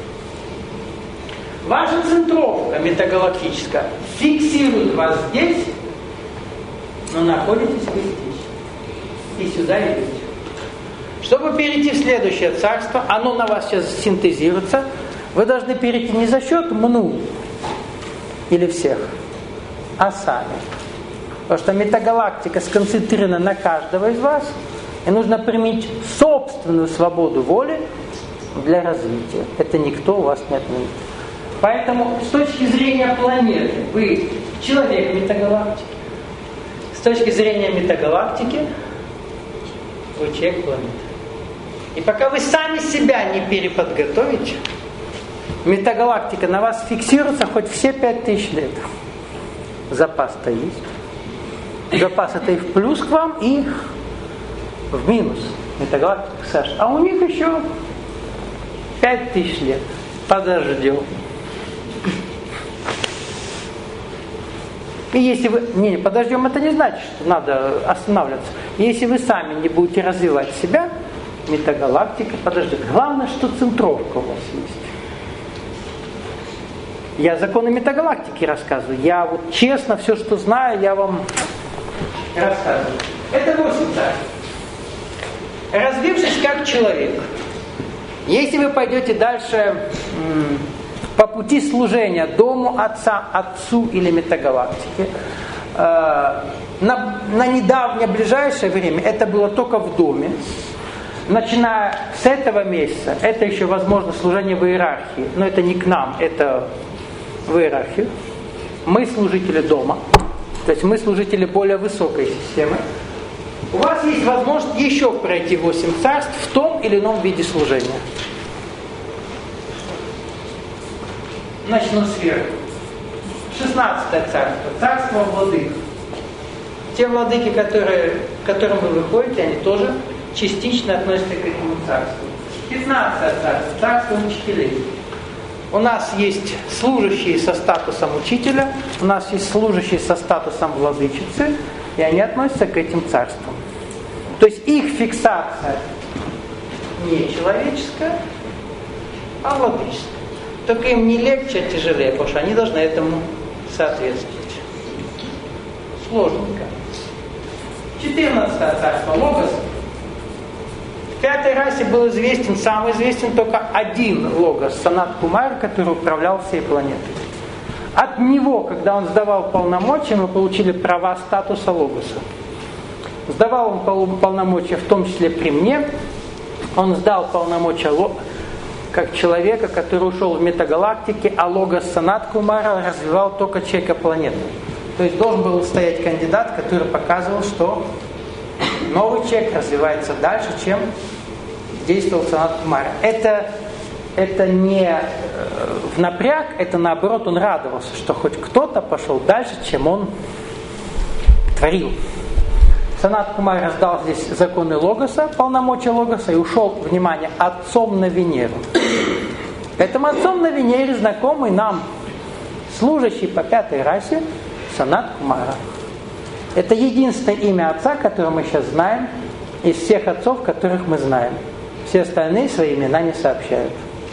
Ваша центровка метагалактическая фиксирует вас здесь, но находитесь вы здесь. И сюда идете. Чтобы перейти в следующее царство, оно на вас сейчас синтезируется, вы должны перейти не за счет МНУ или всех, а сами. Потому что метагалактика сконцентрирована на каждого из вас, и нужно применить собственную свободу воли для развития. Это никто у вас не отменит. Поэтому с точки зрения планеты вы человек метагалактики. С точки зрения метагалактики вы человек планеты. И пока вы сами себя не переподготовите, метагалактика на вас фиксируется хоть все 5000 лет. Запас-то есть. Запас это и в плюс к вам, и в минус. Метагалактика Саша. А у них еще 5000 лет. Подождем. И если вы... Не, подождем, это не значит, что надо останавливаться. Если вы сами не будете развивать себя, метагалактика подождет. Главное, что центровка у вас есть. Я законы метагалактики рассказываю. Я вот честно все, что знаю, я вам рассказываю. Это 8 царств. Развившись как человек, если вы пойдете дальше по пути служения дому отца, отцу или метагалактике, на недавнее ближайшее время это было только в доме. Начиная с этого месяца, это еще возможно служение в иерархии, но это не к нам, это в иерархию. Мы служители дома, то есть мы служители более высокой системы. У вас есть возможность еще пройти 8 царств в том или ином виде служения. Начну сверху. 16-е царство. Царство владык. Те владыки, к которым вы выходите, они тоже частично относятся к этому царству. 15-е царство. Царство учителей. у нас есть служащие со статусом учителя, у нас есть служащие со статусом владычицы, и они относятся к этим царствам. То есть их фиксация не человеческая, а владыческая. Только им не легче, а тяжелее, потому что они должны этому соответствовать. Сложненько. 14 царство Логос. В пятой расе был известен, самый известен только один Логос, Санат Кумара, который управлял всей планетой. От него, когда он сдавал полномочия, мы получили права статуса Логоса. Сдавал он полномочия в том числе при мне. Он сдал полномочия как человека, который ушел в метагалактике, а Логос Санат Кумара развивал только человека планеты. То есть должен был стоять кандидат, который показывал, что новый человек развивается дальше, чем действовал Санат Кумара. Это не в напряг, это наоборот, он радовался, что хоть кто-то пошел дальше, чем он творил. Санат Кумар раздал здесь законы Логоса, полномочия Логоса, и ушел, внимание, отцом на Венеру. Этим отцом на Венере знакомый нам служащий по пятой расе Санат Кумара. Это единственное имя отца, которое мы сейчас знаем из всех отцов, которых мы знаем. Все остальные свои имена не сообщают.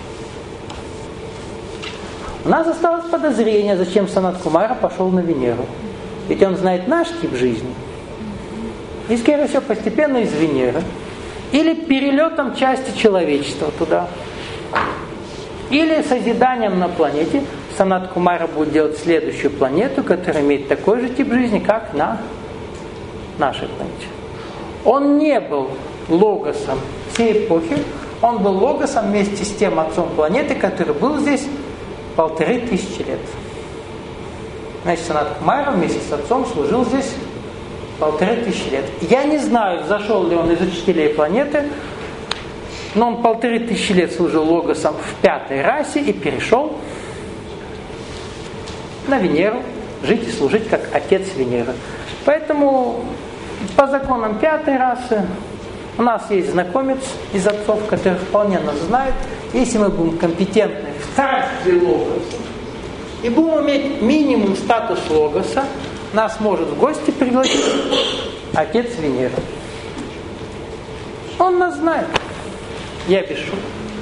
У нас осталось подозрение, зачем Санат Кумара пошел на Венеру. Ведь он знает наш тип жизни. И, скорее всего, постепенно из Венеры. Или перелетом части человечества туда. Или созиданием на планете. Санат Кумара будет делать следующую планету, которая имеет такой же тип жизни, как на нашей планете. Он не был логосом всей эпохи. Он был логосом вместе с тем отцом планеты, который был здесь 1500 лет. Значит, Санат Кумара вместе с отцом служил здесь 1500 лет. Я не знаю, зашел ли он из учителей планеты, но он 1500 лет служил логосом в пятой расе и перешел на Венеру жить и служить как отец Венеры. Поэтому по законам пятой расы у нас есть знакомец из отцов, который вполне нас знает. Если мы будем компетентны в царстве логоса и будем иметь минимум статус логоса, нас может в гости пригласить отец Венеры. Он нас знает. Я без шуток.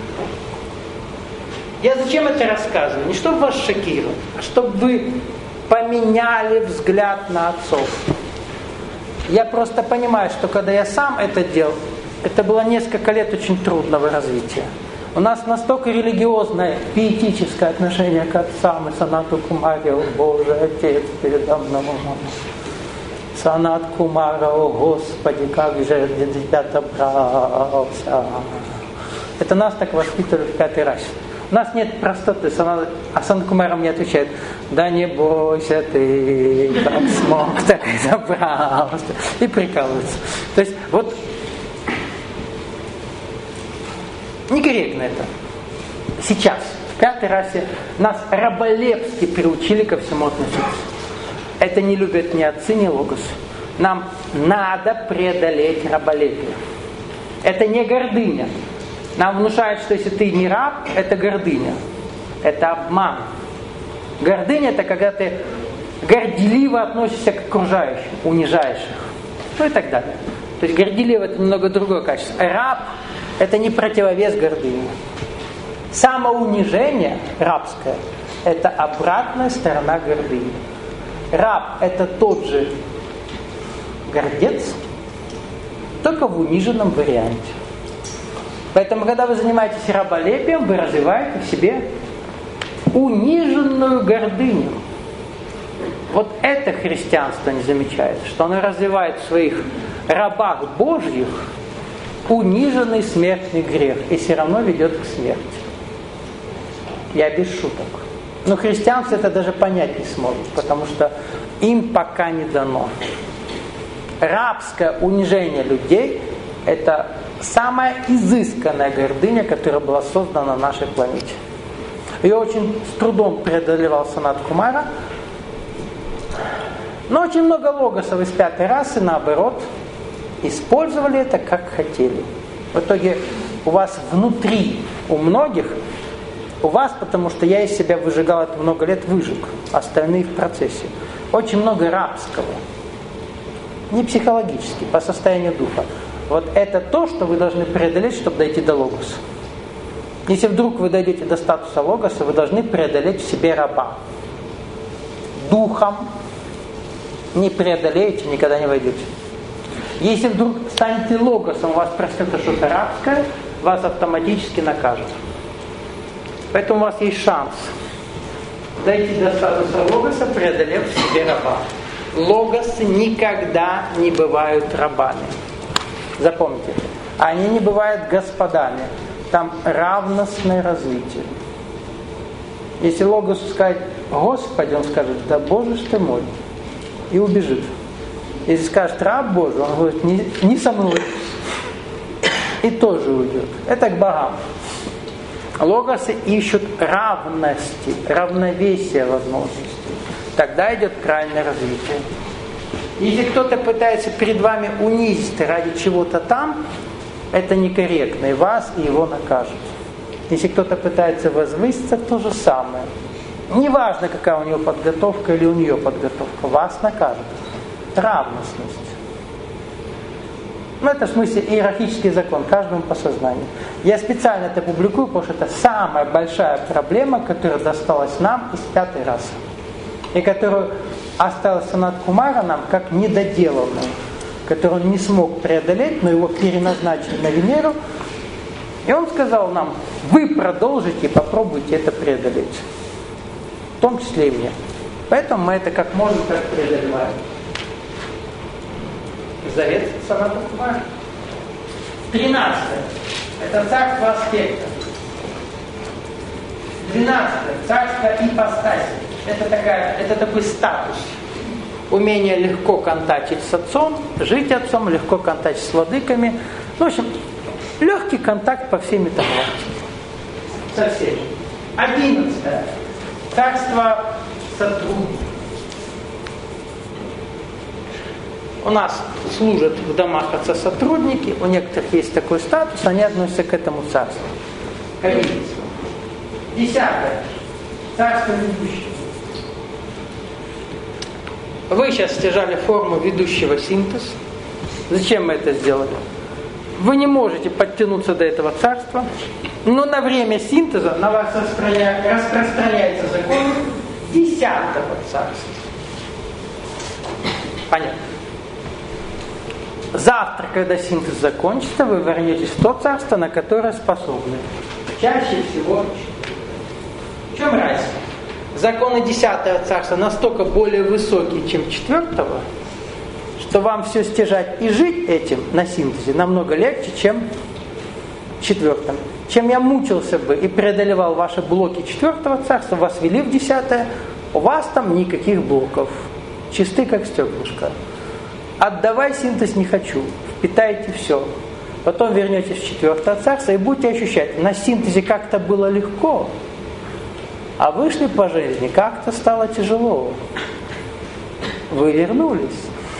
Я зачем это рассказываю? Не чтобы вас шокировать, а чтобы вы поменяли взгляд на отцов. Я просто понимаю, что когда я сам это делал, это было несколько лет очень трудного развития. У нас настолько религиозное, пиетическое отношение к отцам и Санату Кумаре, о Боже, Отец передо мной. Санат Кумара, о Господи, как же я для тебя добрался. Это нас так воспитывали в пятой расе. У нас нет простоты. А Санат Кумара мне отвечает: да не бойся ты, как смог, так и добрался. И прикалывается. То есть вот некорректно это. Сейчас, в пятой расе, нас раболепски приучили ко всему относиться. Это не любят ни отцы, ни логос. Нам надо преодолеть раболепие. Это не гордыня. Нам внушают, что если ты не раб, это гордыня. Это обман. Гордыня – это когда ты горделиво относишься к окружающим, унижаешь их. Ну и так далее. То есть горделиво – это немного другое качество. Раб – это не противовес гордыни. Самоунижение рабское – это обратная сторона гордыни. Раб – это тот же гордец, только в униженном варианте. Поэтому, когда вы занимаетесь раболепием, вы развиваете в себе униженную гордыню. Вот это христианство не замечает, что оно развивает в своих рабах Божьих униженный смертный грех и все равно ведет к смерти. Я без шуток. Но христианство это даже понять не смогут, потому что им пока не дано. Рабское унижение людей – это самая изысканная гордыня, которая была создана на нашей планете. Ее очень с трудом преодолевал Санат Кумара, но очень много логосов из пятой расы, наоборот, использовали это как хотели. В итоге у вас внутри, у многих, У вас, потому что я из себя выжигал это много лет, выжег. Остальные в процессе. Очень много рабского. Не психологически, по состоянию духа. Вот это то, что вы должны преодолеть, чтобы дойти до логоса. Если вдруг вы дойдете до статуса логоса, вы должны преодолеть в себе раба. Духом не преодолеете, никогда не войдете. Если вдруг станете логосом, у вас проснется что-то рабское, вас автоматически накажут. Поэтому у вас есть шанс дойти до статуса логоса, преодолев в себе раба. Логосы никогда не бывают рабами. Запомните. Они не бывают господами. Там равностное развитие. Если логосу сказать «Господи», он скажет «Да Боже ж ты мой» и убежит. Если скажет «Раб Божий», он говорит «Не со мной» и тоже уйдет. Это к богам. Логосы ищут равности, равновесия возможностей. Тогда идет правильное развитие. Если кто-то пытается перед вами унизить ради чего-то там, это некорректно, и вас, и его накажут. Если кто-то пытается возвыситься, то же самое. Неважно, какая у него подготовка или у нее подготовка, вас накажут. Равностность. Это в смысле иерархический закон, каждому по сознанию. Я специально это публикую, потому что это самая большая проблема, которая досталась нам из 5-й расы. И которую осталась Санат Кумара нам как недоделанную, которую он не смог преодолеть, но его переназначили на Венеру. И он сказал нам, вы продолжите и попробуйте это преодолеть. В том числе и мне. Поэтому мы это как можем, так преодолеваем. Завет Саната Кумара. 13. Это царство аспекта. 12. Царство ипостаси. Это такой статус. Умение легко контактить с отцом, жить отцом, легко контактить с владыками. В общем, легкий контакт по всей метагалактике. Со всеми. 11. Царство сотрудников. У нас служат в домах отца сотрудники, у некоторых есть такой статус, они относятся к этому царству. К 10. Царство ведущего. Вы сейчас стяжали форму ведущего синтез. Зачем мы это сделали? Вы не можете подтянуться до этого царства, но на время синтеза на вас распространяется закон 10-го царства. Понятно. Завтра, когда синтез закончится, вы вернетесь в то царство, на которое способны. Чаще всего. В чем разница? Законы 10-го царства настолько более высокие, чем 4-го, что вам все стяжать и жить этим на синтезе намного легче, чем в 4-м. Чем я мучился бы и преодолевал ваши блоки 4-го царства, вас вели в 10-е, у вас там никаких блоков. Чисты, как стеклышко. Отдавай синтез не хочу, впитайте все. Потом вернетесь в 4-е царство и будете ощущать, на синтезе как-то было легко, а вышли по жизни, как-то стало тяжело. Вы вернулись.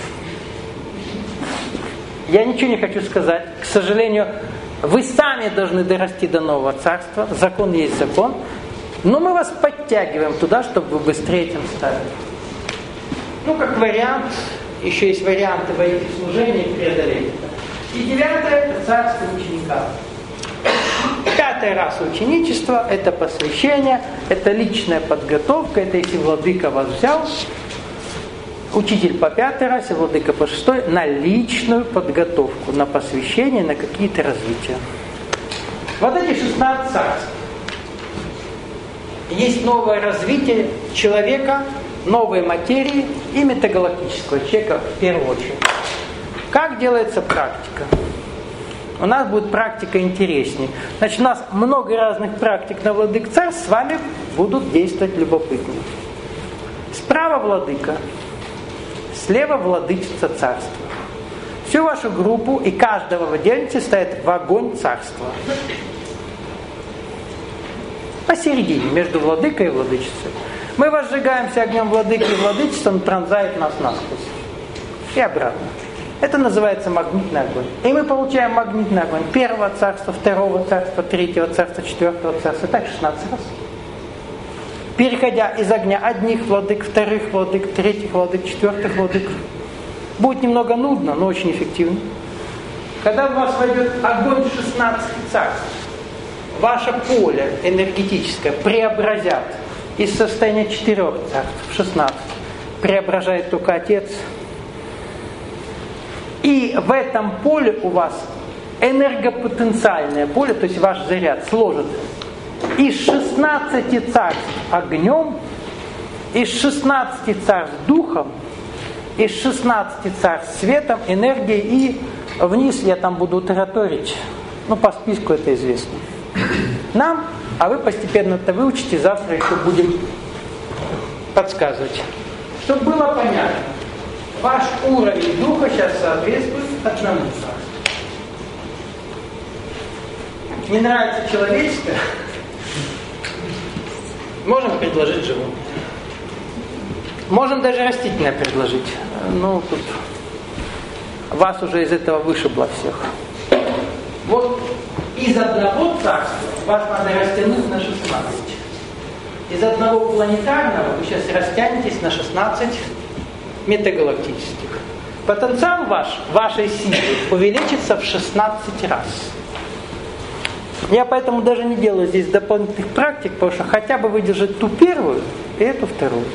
Я ничего не хочу сказать. К сожалению, вы сами должны дорасти до нового царства. Закон есть закон. Но мы вас подтягиваем туда, чтобы вы быстрее этим стали. Как вариант, еще есть варианты войти в служение и преодолеть это. И 9-е это царство ученика. 5-я раса ученичества – это посвящение, это личная подготовка, это если владыка вас взял, учитель по 5-й расе, владыка по 6-й, на личную подготовку, на посвящение, на какие-то развития. Вот эти 16 царств. Есть новое развитие человека, новой материи и метагалактического человека в первую очередь. Как делается практика? У нас будет практика интереснее. Значит, у нас много разных практик на владык царств, с вами будут действовать любопытно. Справа владыка, слева владычица царства. Всю вашу группу и каждого в отдельности ставит в огонь царства. Посередине, между владыкой и владычицей. Мы возжигаемся огнем владыки и владычества, он пронзает нас насквозь. И обратно. Это называется магнитный огонь. И мы получаем магнитный огонь первого царства, второго царства, третьего царства, четвертого царства. Так 16 раз. Переходя из огня одних владык, вторых владык, третьих владык, четвертых владык. Будет немного нудно, но очень эффективно. Когда в вас войдет огонь 16 царств, ваше поле энергетическое преобразят из состояния 4 царств в 16. Преображает только Отец. И в этом поле у вас энергопотенциальное поле, то есть ваш заряд сложит из 16 царств огнем, из 16 царств духом, из 16 царств светом, энергией, и вниз я там буду тараторить. По списку это известно. Нам, а вы постепенно это выучите, завтра еще будем подсказывать. Чтобы было понятно, ваш уровень духа сейчас соответствует одному царству. Не нравится человеческое, можем предложить животное. Можем даже растительное предложить. Тут вас уже из этого вышибло всех. Вот из одного царства вас надо растянуть на 16. Из одного планетарного вы сейчас растянетесь на 16 метагалактических. Потенциал вашей силы увеличится в 16 раз. Я поэтому даже не делаю здесь дополнительных практик, потому что хотя бы выдержать ту первую и эту вторую.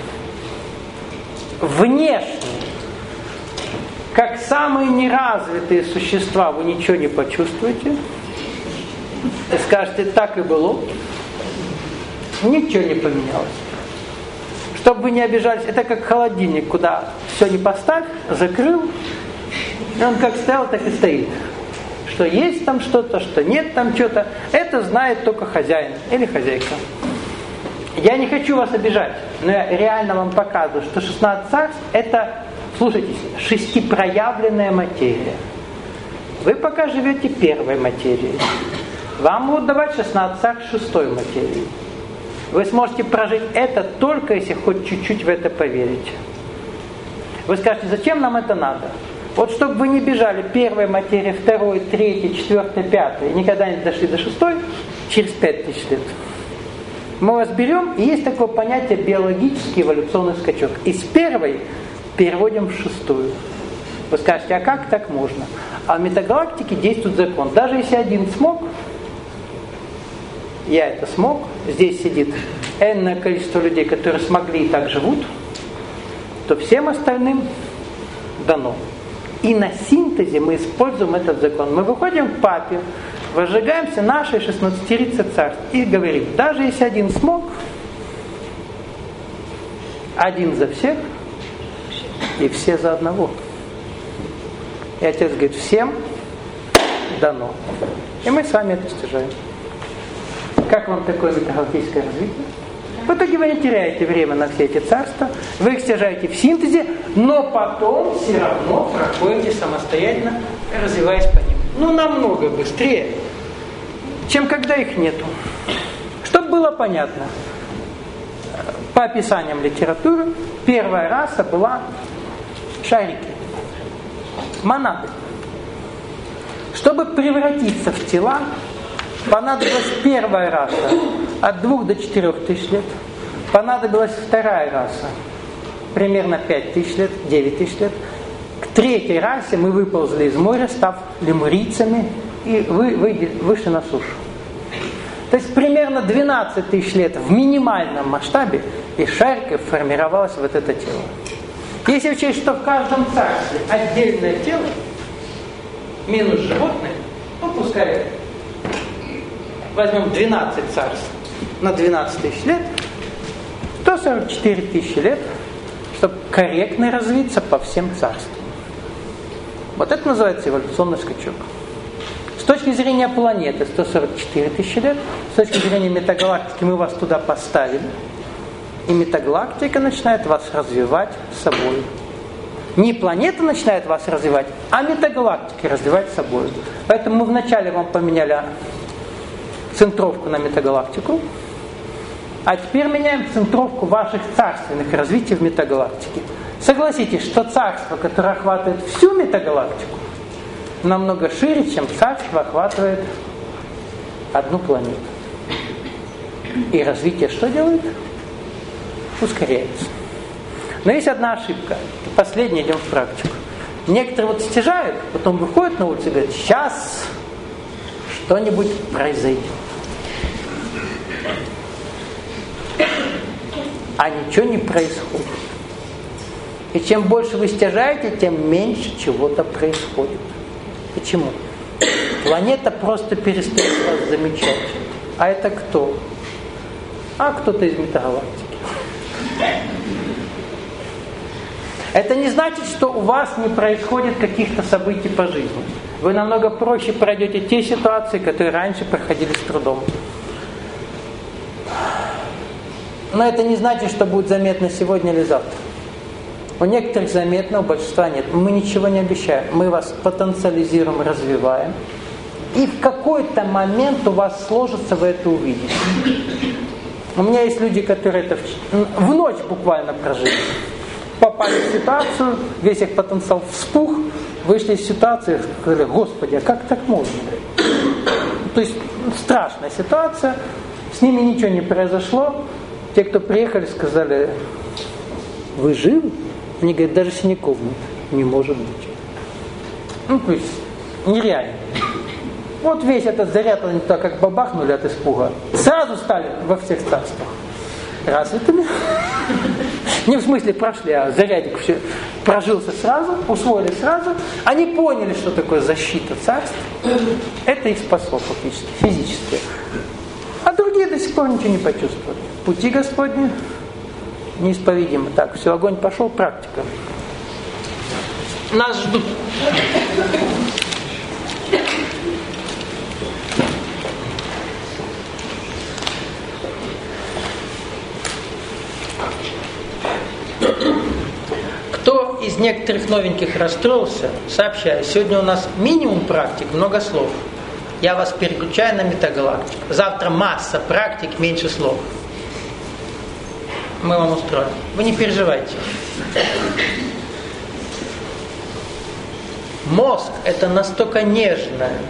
Внешне, как самые неразвитые существа, вы ничего не почувствуете. И скажете, так и было. Ничего не поменялось. Чтобы вы не обижались, это как холодильник, куда все не поставь, закрыл, и он как стоял, так и стоит. Что есть там что-то, что нет там что-то, это знает только хозяин или хозяйка. Я не хочу вас обижать, но я реально вам показываю, что 16 царств это, слушайте, шестипроявленная материя. Вы пока живете первой материей. Вам будут давать 16 царств шестой материи. Вы сможете прожить это только если хоть чуть-чуть в это поверите. Вы скажете, зачем нам это надо? Вот чтобы вы не бежали первой материи, второй, третьей, четвертой, пятой, и никогда не дошли до шестой, через 5000 лет. Мы вас берем, и есть такое понятие биологический эволюционный скачок. Из первой переводим в шестую. Вы скажете, а как так можно? А в метагалактике действует закон. Даже если один смог, я это смог, здесь сидит энное количество людей, которые смогли и так живут, то всем остальным дано. И на синтезе мы используем этот закон. Мы выходим к папе, возжигаемся нашей 16 царств и говорим, даже если один смог, один за всех и все за одного. И отец говорит, всем дано. И мы с вами это достижаем. Как вам такое метагалактическое развитие? В итоге вы не теряете время на все эти царства, вы их стяжаете в синтезе, но потом все равно проходите самостоятельно, развиваясь по ним. Намного быстрее, чем когда их нету. Чтобы было понятно, по описаниям литературы, первая раса была шарики, монады. Чтобы превратиться в тела, понадобилась первая раса от 2 до 4 тысяч лет. Понадобилась вторая раса примерно 5 тысяч лет, 9 тысяч лет. К третьей расе мы выползли из моря, став лемурийцами, и вышли на сушу. То есть примерно 12 тысяч лет в минимальном масштабе из шариков формировалось вот это тело. Если учесть, что в каждом царстве отдельное тело, минус животное, пускай возьмем 12 царств на 12 тысяч лет, 144 тысячи лет, чтобы корректно развиться по всем царствам. Вот это называется эволюционный скачок. С точки зрения планеты 144 тысячи лет, с точки зрения метагалактики мы вас туда поставили, и метагалактика начинает вас развивать собой. Не планета начинает вас развивать, а метагалактика развивать собой. Поэтому мы вначале вам поменяли центровку на метагалактику, а теперь меняем центровку ваших царственных развитий в метагалактике. Согласитесь, что царство, которое охватывает всю метагалактику, намного шире, чем царство охватывает одну планету. И развитие что делает? Ускоряется. Но есть одна ошибка. И последняя, идем в практику. Некоторые вот стяжают, потом выходят на улицу и говорят, сейчас что-нибудь произойдет. А ничего не происходит. И чем больше вы стяжаете, тем меньше чего-то происходит. Почему? Планета просто перестает вас замечать. А это кто? А кто-то из метагалактики. Это не значит, что у вас не происходит каких-то событий по жизни. Вы намного проще пройдете те ситуации, которые раньше проходили с трудом. Но это не значит, что будет заметно сегодня или завтра. У некоторых заметно, у большинства нет. Мы ничего не обещаем. Мы вас потенциализируем, развиваем. И в какой-то момент у вас сложится, вы это увидите. У меня есть люди, которые это в ночь буквально прожили. Попали в ситуацию, весь их потенциал вспух, вышли из ситуации и сказали, Господи, а как так можно? То есть страшная ситуация, с ними ничего не произошло. Те, кто приехали, сказали, вы живы? Они говорят, даже синяков нет. Не может быть. То есть нереально. Вот весь этот заряд, они так как бабахнули от испуга. Сразу стали во всех царствах развитыми. Не в смысле прошли, а зарядик все прожился сразу, усвоили сразу. Они поняли, что такое защита царств. Это их спасло фактически, физически. А другие до сих пор ничего не почувствовали. Пути Господни неисповедимы. Так, все, огонь пошел, практика. Нас ждут. Кто из некоторых новеньких расстроился, сообщаю, сегодня у нас минимум практик, много слов. Я вас переключаю на метагалактику. Завтра масса практик, меньше слов. Мы вам устроим. Вы не переживайте. Мозг – это настолько нежное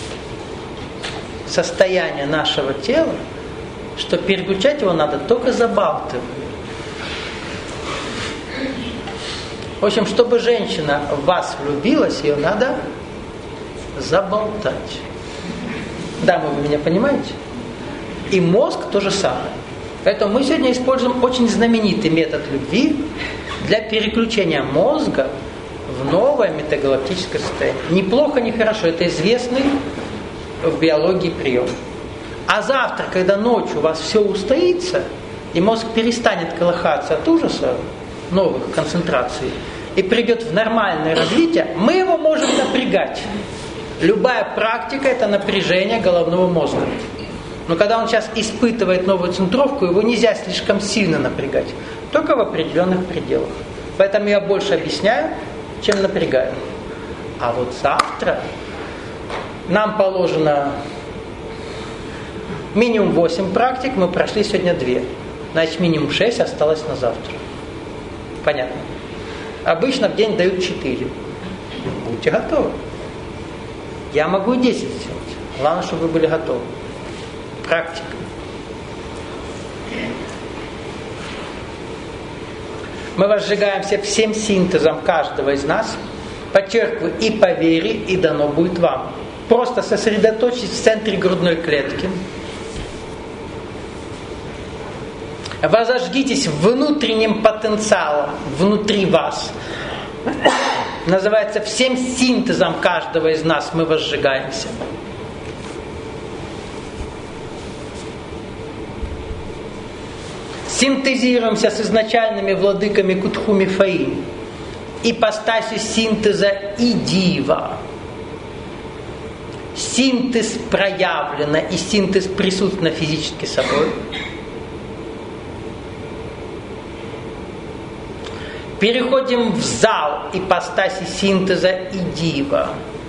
состояние нашего тела, что переключать его надо только забалтывая. В общем, чтобы женщина в вас влюбилась, ее надо заболтать. Дамы, вы меня понимаете? И мозг то же самое. Поэтому мы сегодня используем очень знаменитый метод любви для переключения мозга в новое метагалактическое состояние. Неплохо, не хорошо. Это известный в биологии прием. А завтра, когда ночью у вас все устоится, и мозг перестанет колыхаться от ужаса новых концентраций, и придет в нормальное развитие, мы его можем напрягать. Любая практика – это напряжение головного мозга. Но когда он сейчас испытывает новую центровку, его нельзя слишком сильно напрягать. Только в определенных пределах. Поэтому я больше объясняю, чем напрягаю. А вот завтра нам положено минимум 8 практик, мы прошли сегодня 2. Значит, минимум 6 осталось на завтра. Понятно? Обычно в день дают 4. Будьте готовы. Я могу и 10 сделать. Главное, чтобы вы были готовы. Практика. Мы возжигаемся всем синтезом каждого из нас. Подчеркиваю, и по вере, и дано будет вам. Просто сосредоточьтесь в центре грудной клетки. Возожгитесь внутренним потенциалом внутри вас. Называется, всем синтезом каждого из нас мы возжигаемся. Синтезируемся с изначальными владыками Кутхуми Фаим. Ипостасью синтеза и дива. Синтез проявлено и синтез присутственно физически собой. Переходим в зал ипостаси синтеза и дива.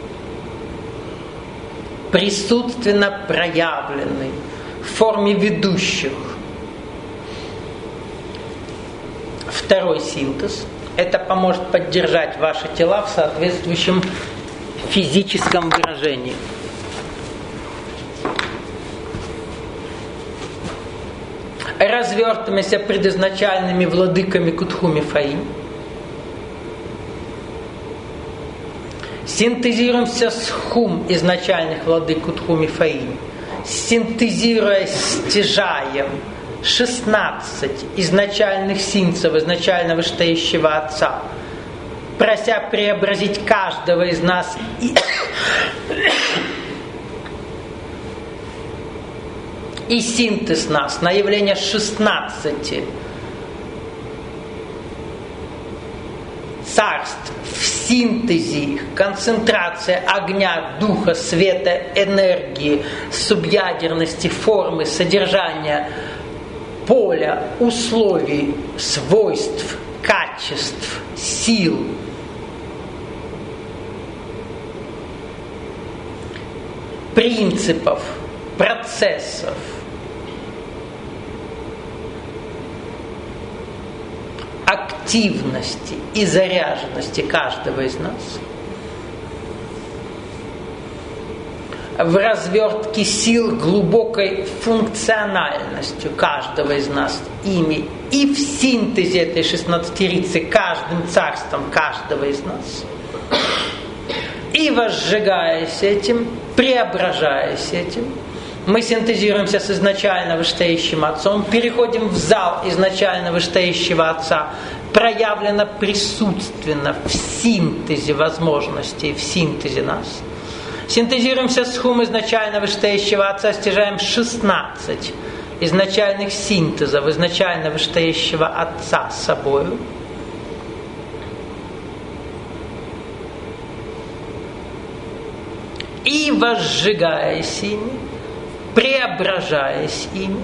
Присутственно проявленный в форме ведущих. Второй синтез. Это поможет поддержать ваши тела в соответствующем физическом выражении. Развертываемся пред изначальными владыками Кутху Мифаим. Синтезируемся с хум изначальных владык Кутху Мифаим. Синтезируя, стяжаем 16 изначальных синцев, изначально вышестоящего Отца, прося преобразить каждого из нас и синтез нас на явление 16 царств в синтезе их, концентрация огня, духа, света, энергии, субъядерности, формы, содержания, поля, условий, свойств, качеств, сил, принципов, процессов, активности и заряженности каждого из нас, в развертке сил глубокой функциональностью каждого из нас ими и в синтезе этой 16-рицы каждым царством каждого из нас, и возжигаясь этим, преображаясь этим, мы синтезируемся с изначально вышестоящим Отцом, переходим в зал изначально вышестоящего Отца, проявлено присутственно в синтезе возможностей, в синтезе нас. Синтезируемся с хум изначально вышестоящего Отца, стяжаем 16 изначальных синтезов изначально вышестоящего Отца с собою. И возжигаясь ими, преображаясь ими,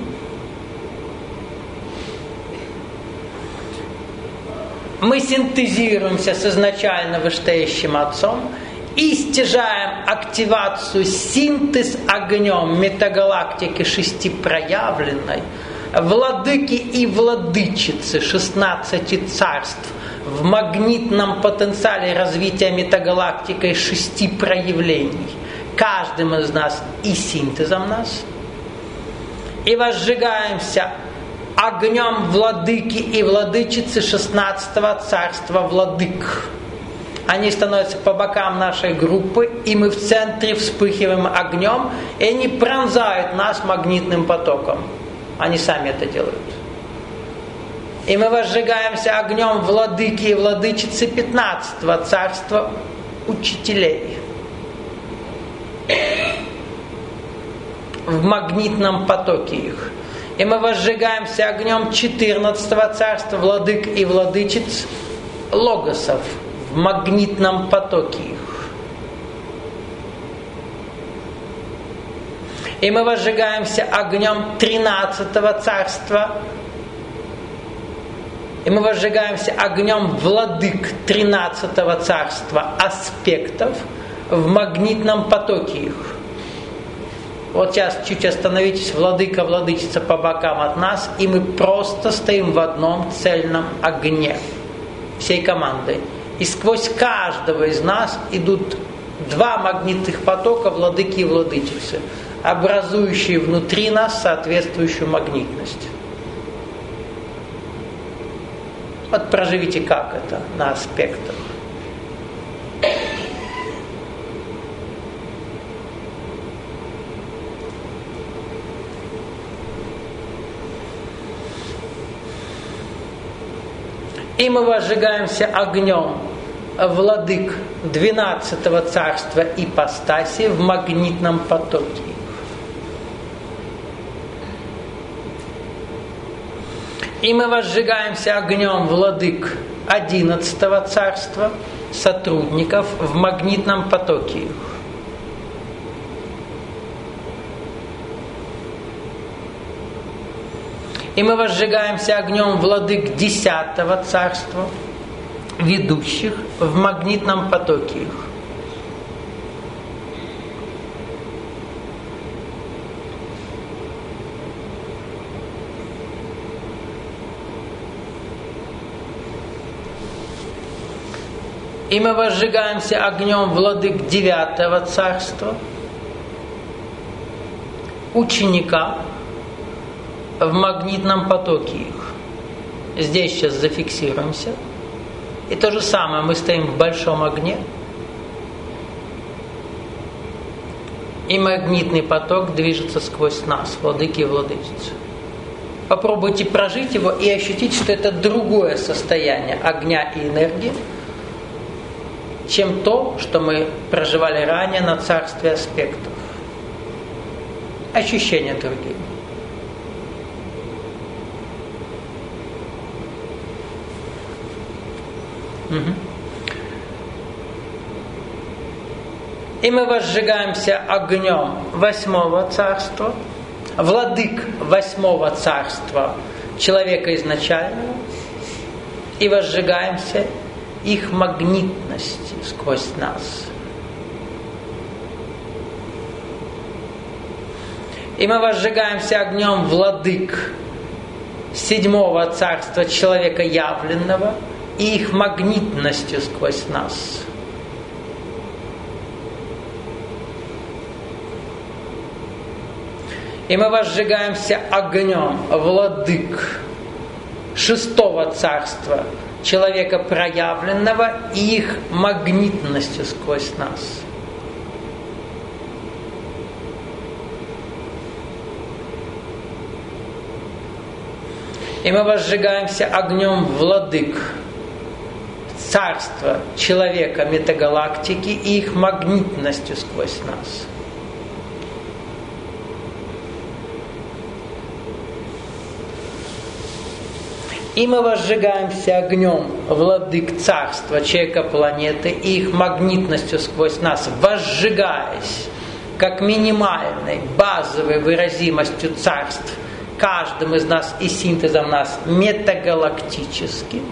мы синтезируемся с изначально вышестоящим Отцом и стяжаем активацию, синтез огнем метагалактики 6 проявленной, владыки и владычицы 16 царств в магнитном потенциале развития метагалактикой 6 проявлений, каждым из нас и синтезом нас, и возжигаемся огнем владыки и владычицы 16-го царства владык. Они становятся по бокам нашей группы, и мы в центре вспыхиваем огнем, и они пронзают нас магнитным потоком. Они сами это делают. И мы возжигаемся огнем владыки и владычицы 15-го царства учителей. В магнитном потоке их. И мы возжигаемся огнем 14-го царства владык и владычиц логосов в магнитном потоке их. И мы возжигаемся огнем 13-го царства. И мы возжигаемся огнем владык 13-го царства аспектов в магнитном потоке их. Вот сейчас чуть остановитесь, владыка, владычица по бокам от нас, и мы просто стоим в одном цельном огне всей командой. И сквозь каждого из нас идут 2 магнитных потока владыки и владычицы, образующие внутри нас соответствующую магнитность. Вот проживите, как это на аспектах. И мы возжигаемся огнем владык 12-го царства ипостаси в магнитном потоке. И мы возжигаемся огнем владык 11-го царства сотрудников в магнитном потоке их. И мы возжигаемся огнем владык 10-го царства, ведущих в магнитном потоке их. И мы возжигаемся огнем владык 9 царства, ученика в магнитном потоке их. Здесь сейчас зафиксируемся. И то же самое, мы стоим в большом огне, и магнитный поток движется сквозь нас, владыки и владычицы. Попробуйте прожить его и ощутить, что это другое состояние огня и энергии, чем то, что мы проживали ранее на царстве аспектов. Ощущения другие. И мы возжигаемся огнем 8 царства, владык 8 царства человека изначального, и возжигаемся их магнитностью сквозь нас. И мы возжигаемся огнем владык 7 царства человека явленного и их магнитностью сквозь нас. И мы возжигаемся огнем владык 6 царства человека проявленного и их магнитностью сквозь нас. И мы возжигаемся огнем владык царства человека метагалактики и их магнитностью сквозь нас. И мы возжигаемся огнем владык царства человека планеты и их магнитностью сквозь нас, возжигаясь как минимальной, базовой выразимостью царств каждым из нас и синтезом нас метагалактически,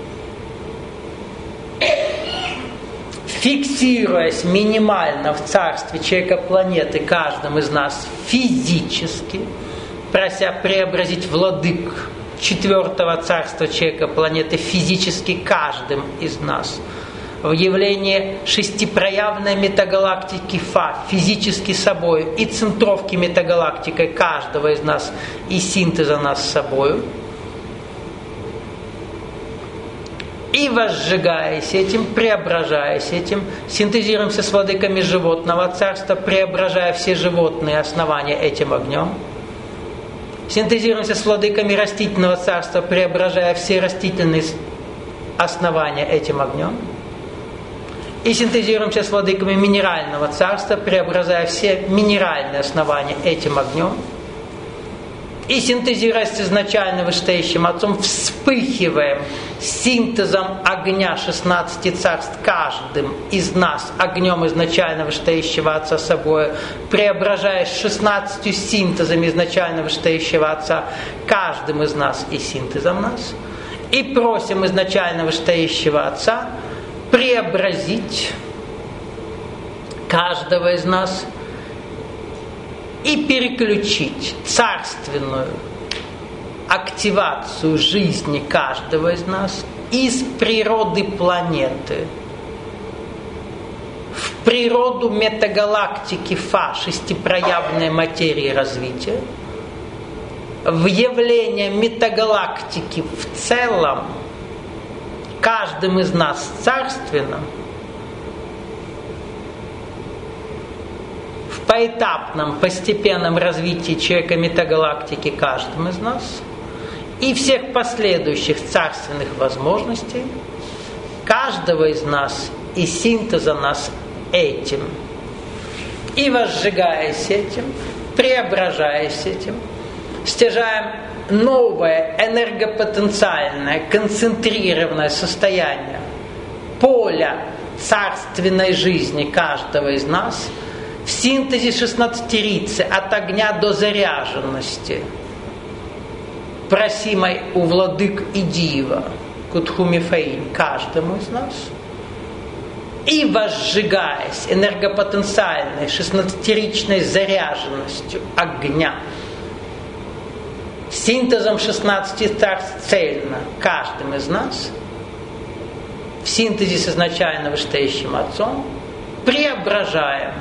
фиксируясь минимально в царстве человека планеты каждым из нас физически, прося преобразить владык 4 царства человека планеты физически каждым из нас в явление шестипроявной метагалактики Фа, физически собою, и центровки метагалактикой каждого из нас, и синтеза нас с собою. И возжигаясь этим, преображаясь этим, синтезируемся с владыками животного царства, преображая все животные основания этим огнем. Синтезируемся с владыками растительного царства, преображая все растительные основания этим огнем. И синтезируемся с владыками минерального царства, преображая все минеральные основания этим огнем. И синтезируясь с изначально вышестоящим Отцом, вспыхиваем синтезом огня 16 царств каждым из нас, огнем изначально вышестоящего Отца собой, преображаясь 16 синтезами изначально вышестоящего Отца каждым из нас и синтезом нас. И просим изначально вышестоящего Отца преобразить каждого из нас и переключить царственную активацию жизни каждого из нас из природы планеты в природу метагалактики Фа, шестипроявленной материи развития, в явление метагалактики в целом, каждым из нас царственным, в поэтапном, постепенном развитии человека метагалактики каждым из нас и всех последующих царственных возможностей каждого из нас и синтеза нас этим. И возжигаясь этим, преображаясь этим, стяжаем новое энергопотенциальное, концентрированное состояние поля царственной жизни каждого из нас в синтезе 16-рицы от огня до заряженности, просимой у владык и дива Кутхумифаин каждому из нас, и возжигаясь энергопотенциальной 16-ричной заряженностью огня, синтезом 16 царств цельно каждым из нас, в синтезе с изначально вышестоящим Отцом, преображаем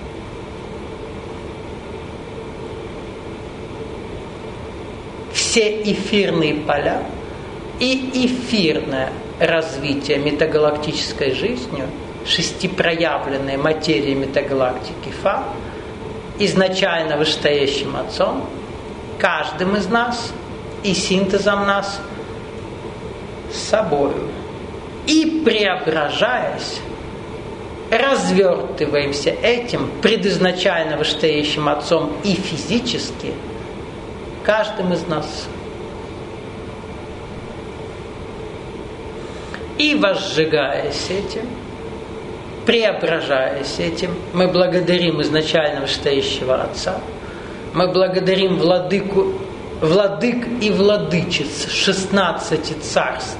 все эфирные поля и эфирное развитие метагалактической жизнью, шестипроявленной материи метагалактики Фа, изначально вышестоящим Отцом, каждым из нас и синтезом нас с собою. И преображаясь, развертываемся этим предизначально вышестоящим Отцом и физически каждым из нас. И возжигаясь этим, преображаясь этим, мы благодарим изначально вышестоящего Отца, мы благодарим владык и владычиц 16 царств,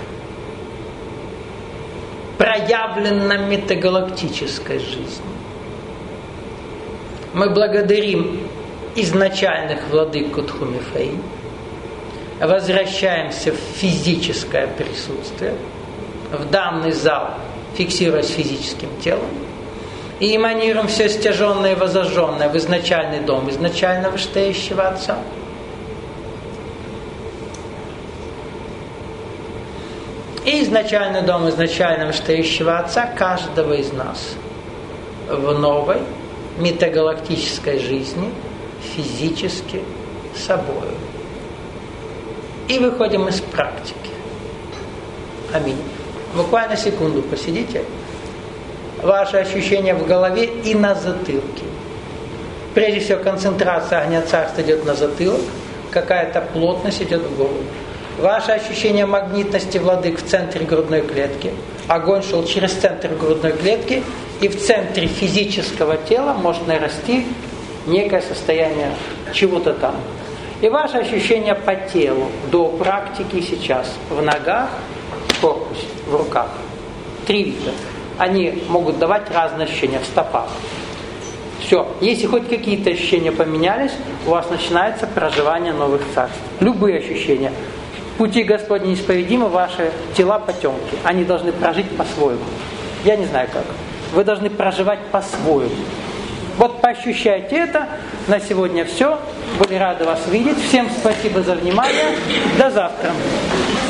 проявленно метагалактической жизни. Мы благодарим изначальных владык Кутхуми Фэй, возвращаемся в физическое присутствие, в данный зал, фиксируясь физическим телом, и эманируем все стяженное и возожженное в изначальный дом изначально вышестоящего Отца. И изначальный дом изначально вышестоящего Отца каждого из нас в новой метагалактической жизни физически собою. И выходим из практики. Аминь. Буквально секунду посидите. Ваши ощущения в голове и на затылке. Прежде всего, концентрация огня царства идет на затылок, какая-то плотность идет в голову. Ваше ощущение магнитности владык в центре грудной клетки. Огонь шел через центр грудной клетки, и в центре физического тела может нарасти некое состояние чего-то там. И ваше ощущение по телу до практики сейчас. В ногах, в корпусе, в руках. 3 вида. Они могут давать разные ощущения в стопах. Все. Если хоть какие-то ощущения поменялись, у вас начинается проживание новых царств. Любые ощущения. Пути Господни неисповедимы, ваши тела потемки. Они должны прожить по-своему. Я не знаю как. Вы должны проживать по-своему. Вот поощущайте это. На сегодня все. Были рады вас видеть. Всем спасибо за внимание. До завтра.